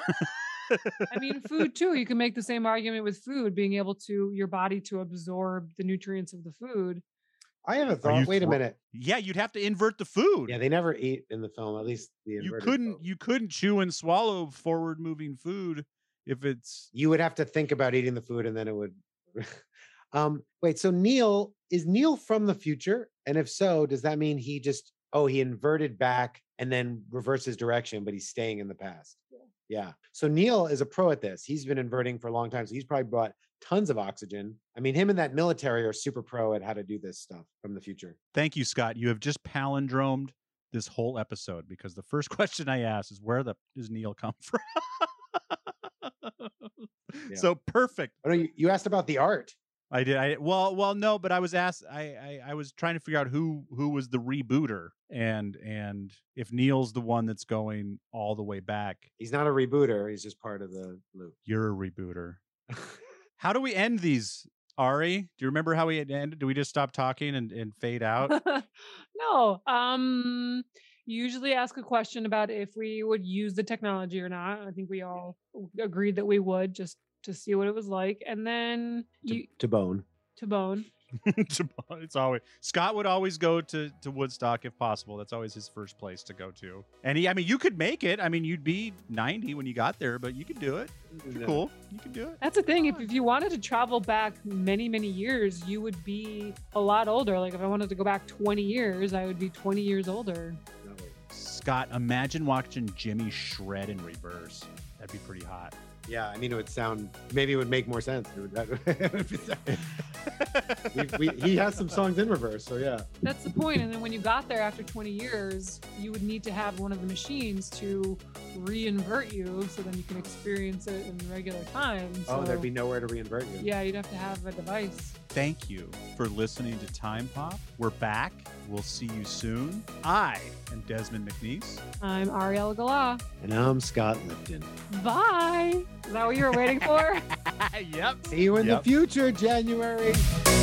I mean, food too. You can make the same argument with food, being able to your body to absorb the nutrients of the food. I have a Are thought. you Wait a thro- minute. Yeah, you'd have to invert the food. Yeah, they never eat in the film. At least the you inverted couldn't film. you couldn't chew and swallow forward moving food if it's You would have to think about eating the food, and then it would. um. Wait. So Neil is Neil from the future, and if so, does that mean he just oh he inverted back and then reverses direction, but he's staying in the past? Yeah. Yeah. So Neil is a pro at this. He's been inverting for a long time, so he's probably brought tons of oxygen. I mean, him and that military are super pro at how to do this stuff from the future. Thank you, Scott. You have just palindromed this whole episode because the first question I asked is where the does Neil come from? Yeah. So perfect. Oh no, you, you asked about the art. I did. I well, well, no, but I was asked. I, I, I was trying to figure out who who was the rebooter, and and if Neil's the one that's going all the way back. He's not a rebooter. He's just part of the loop. You're a rebooter. How do we end these, Ari? Do you remember how we had ended? Do we just stop talking and, and fade out? No. Um. You usually ask a question about if we would use the technology or not. I think we all agreed that we would, just to see what it was like, and then To, you to bone. to bone. It's always Scott would always go to to Woodstock if possible. That's always his first place to go to. And he, I mean, you could make it. I mean, you'd be ninety when you got there, but you could do it. You're No. cool. You can do it. That's the thing. If, if you wanted to travel back many, many years, you would be a lot older. Like if I wanted to go back twenty years, I would be twenty years older. No, wait. Scott, imagine watching Jimmy shred in reverse. That'd be pretty hot. Yeah, I mean, it would sound, maybe it would make more sense. It would, that would we, we, he has some songs in reverse, so yeah. That's the point. And then when you got there after twenty years, you would need to have one of the machines to re-invert you so then you can experience it in regular time. Oh, So, there'd be nowhere to reinvert you. yeah, you'd have to have a device. Thank you for listening to Time Pop. We're back. We'll see you soon. I am Desmond McNeese. I'm Ariel Gala. And I'm Scott Lipton. Bye. Is that what you were waiting for? Yep. See you in Yep. the future, January.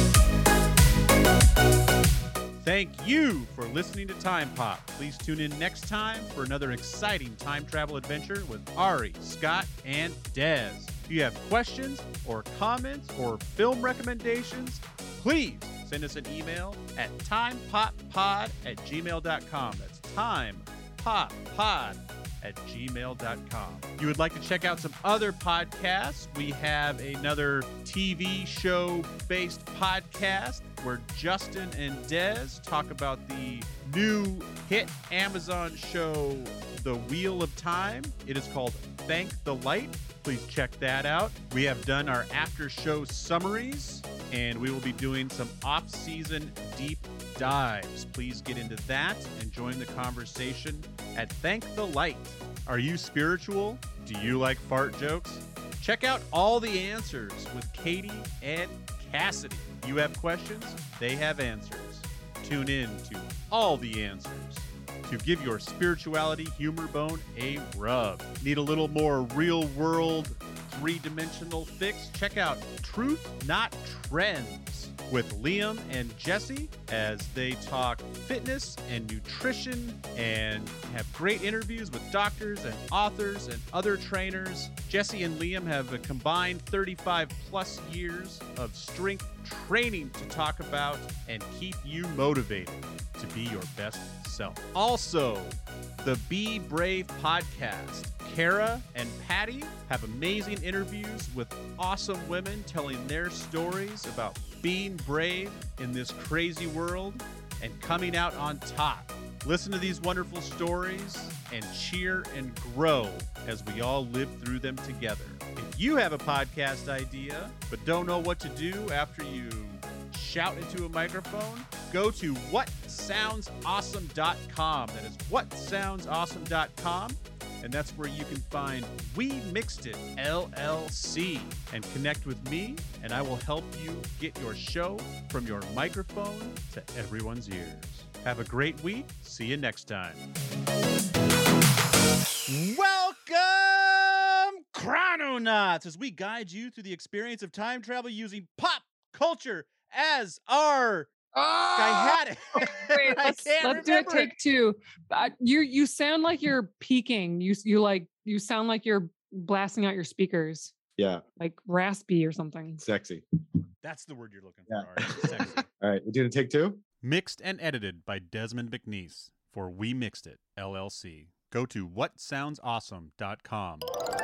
Thank you for listening to Time Pop. Please tune in next time for another exciting time travel adventure with Ari, Scott, and Des. If you have questions or comments or film recommendations, please send us an email at timepoppod at gmail dot com. That's timepoppod at gmail dot com. If you would like to check out some other podcasts, we have another T V show based podcast where Justin and Des talk about the new hit Amazon show, The Wheel of Time. It is called Thank the Light. Please check that out. We have done our after show summaries, and we will be doing some off-season deep dives. Please get into that and join the conversation at Thank the Light. Are you spiritual? Do you like fart jokes? Check out All the Answers with Katie and Cassidy. You have questions, they have answers. Tune in to All the Answers to give your spirituality humor bone a rub. Need a little more real world three-dimensional fix? Check out Truth Not Trends with Liam and Jesse as they talk fitness and nutrition and have great interviews with doctors and authors and other trainers. Jesse and Liam have a combined thirty-five plus years of strength training to talk about and keep you motivated to be your best self. Also, the Be Brave podcast. Kara and Patty have amazing interviews with awesome women telling their stories about being brave in this crazy world and coming out on top. Listen to these wonderful stories and cheer and grow as we all live through them together. If you have a podcast idea but don't know what to do after you shout into a microphone, go to what sounds awesome dot com. That is what sounds awesome dot com. And that's where you can find We Mixed It L L C and connect with me, and I will help you get your show from your microphone to everyone's ears. Have a great week. See you next time. Welcome, Chrononauts, as we guide you through the experience of time travel using pop culture as our I had it. Wait, I let's, can't let's do it. remember it. Take two. Uh, you you sound like you're peaking. You you like you sound like you're blasting out your speakers, Yeah, like raspy or something. sexy. That's the word you're looking Yeah. for. Ari. Sexy. All right, we're doing a take two? Mixed and edited by Desmond McNeese for We Mixed It L L C. Go to what sounds awesome dot com.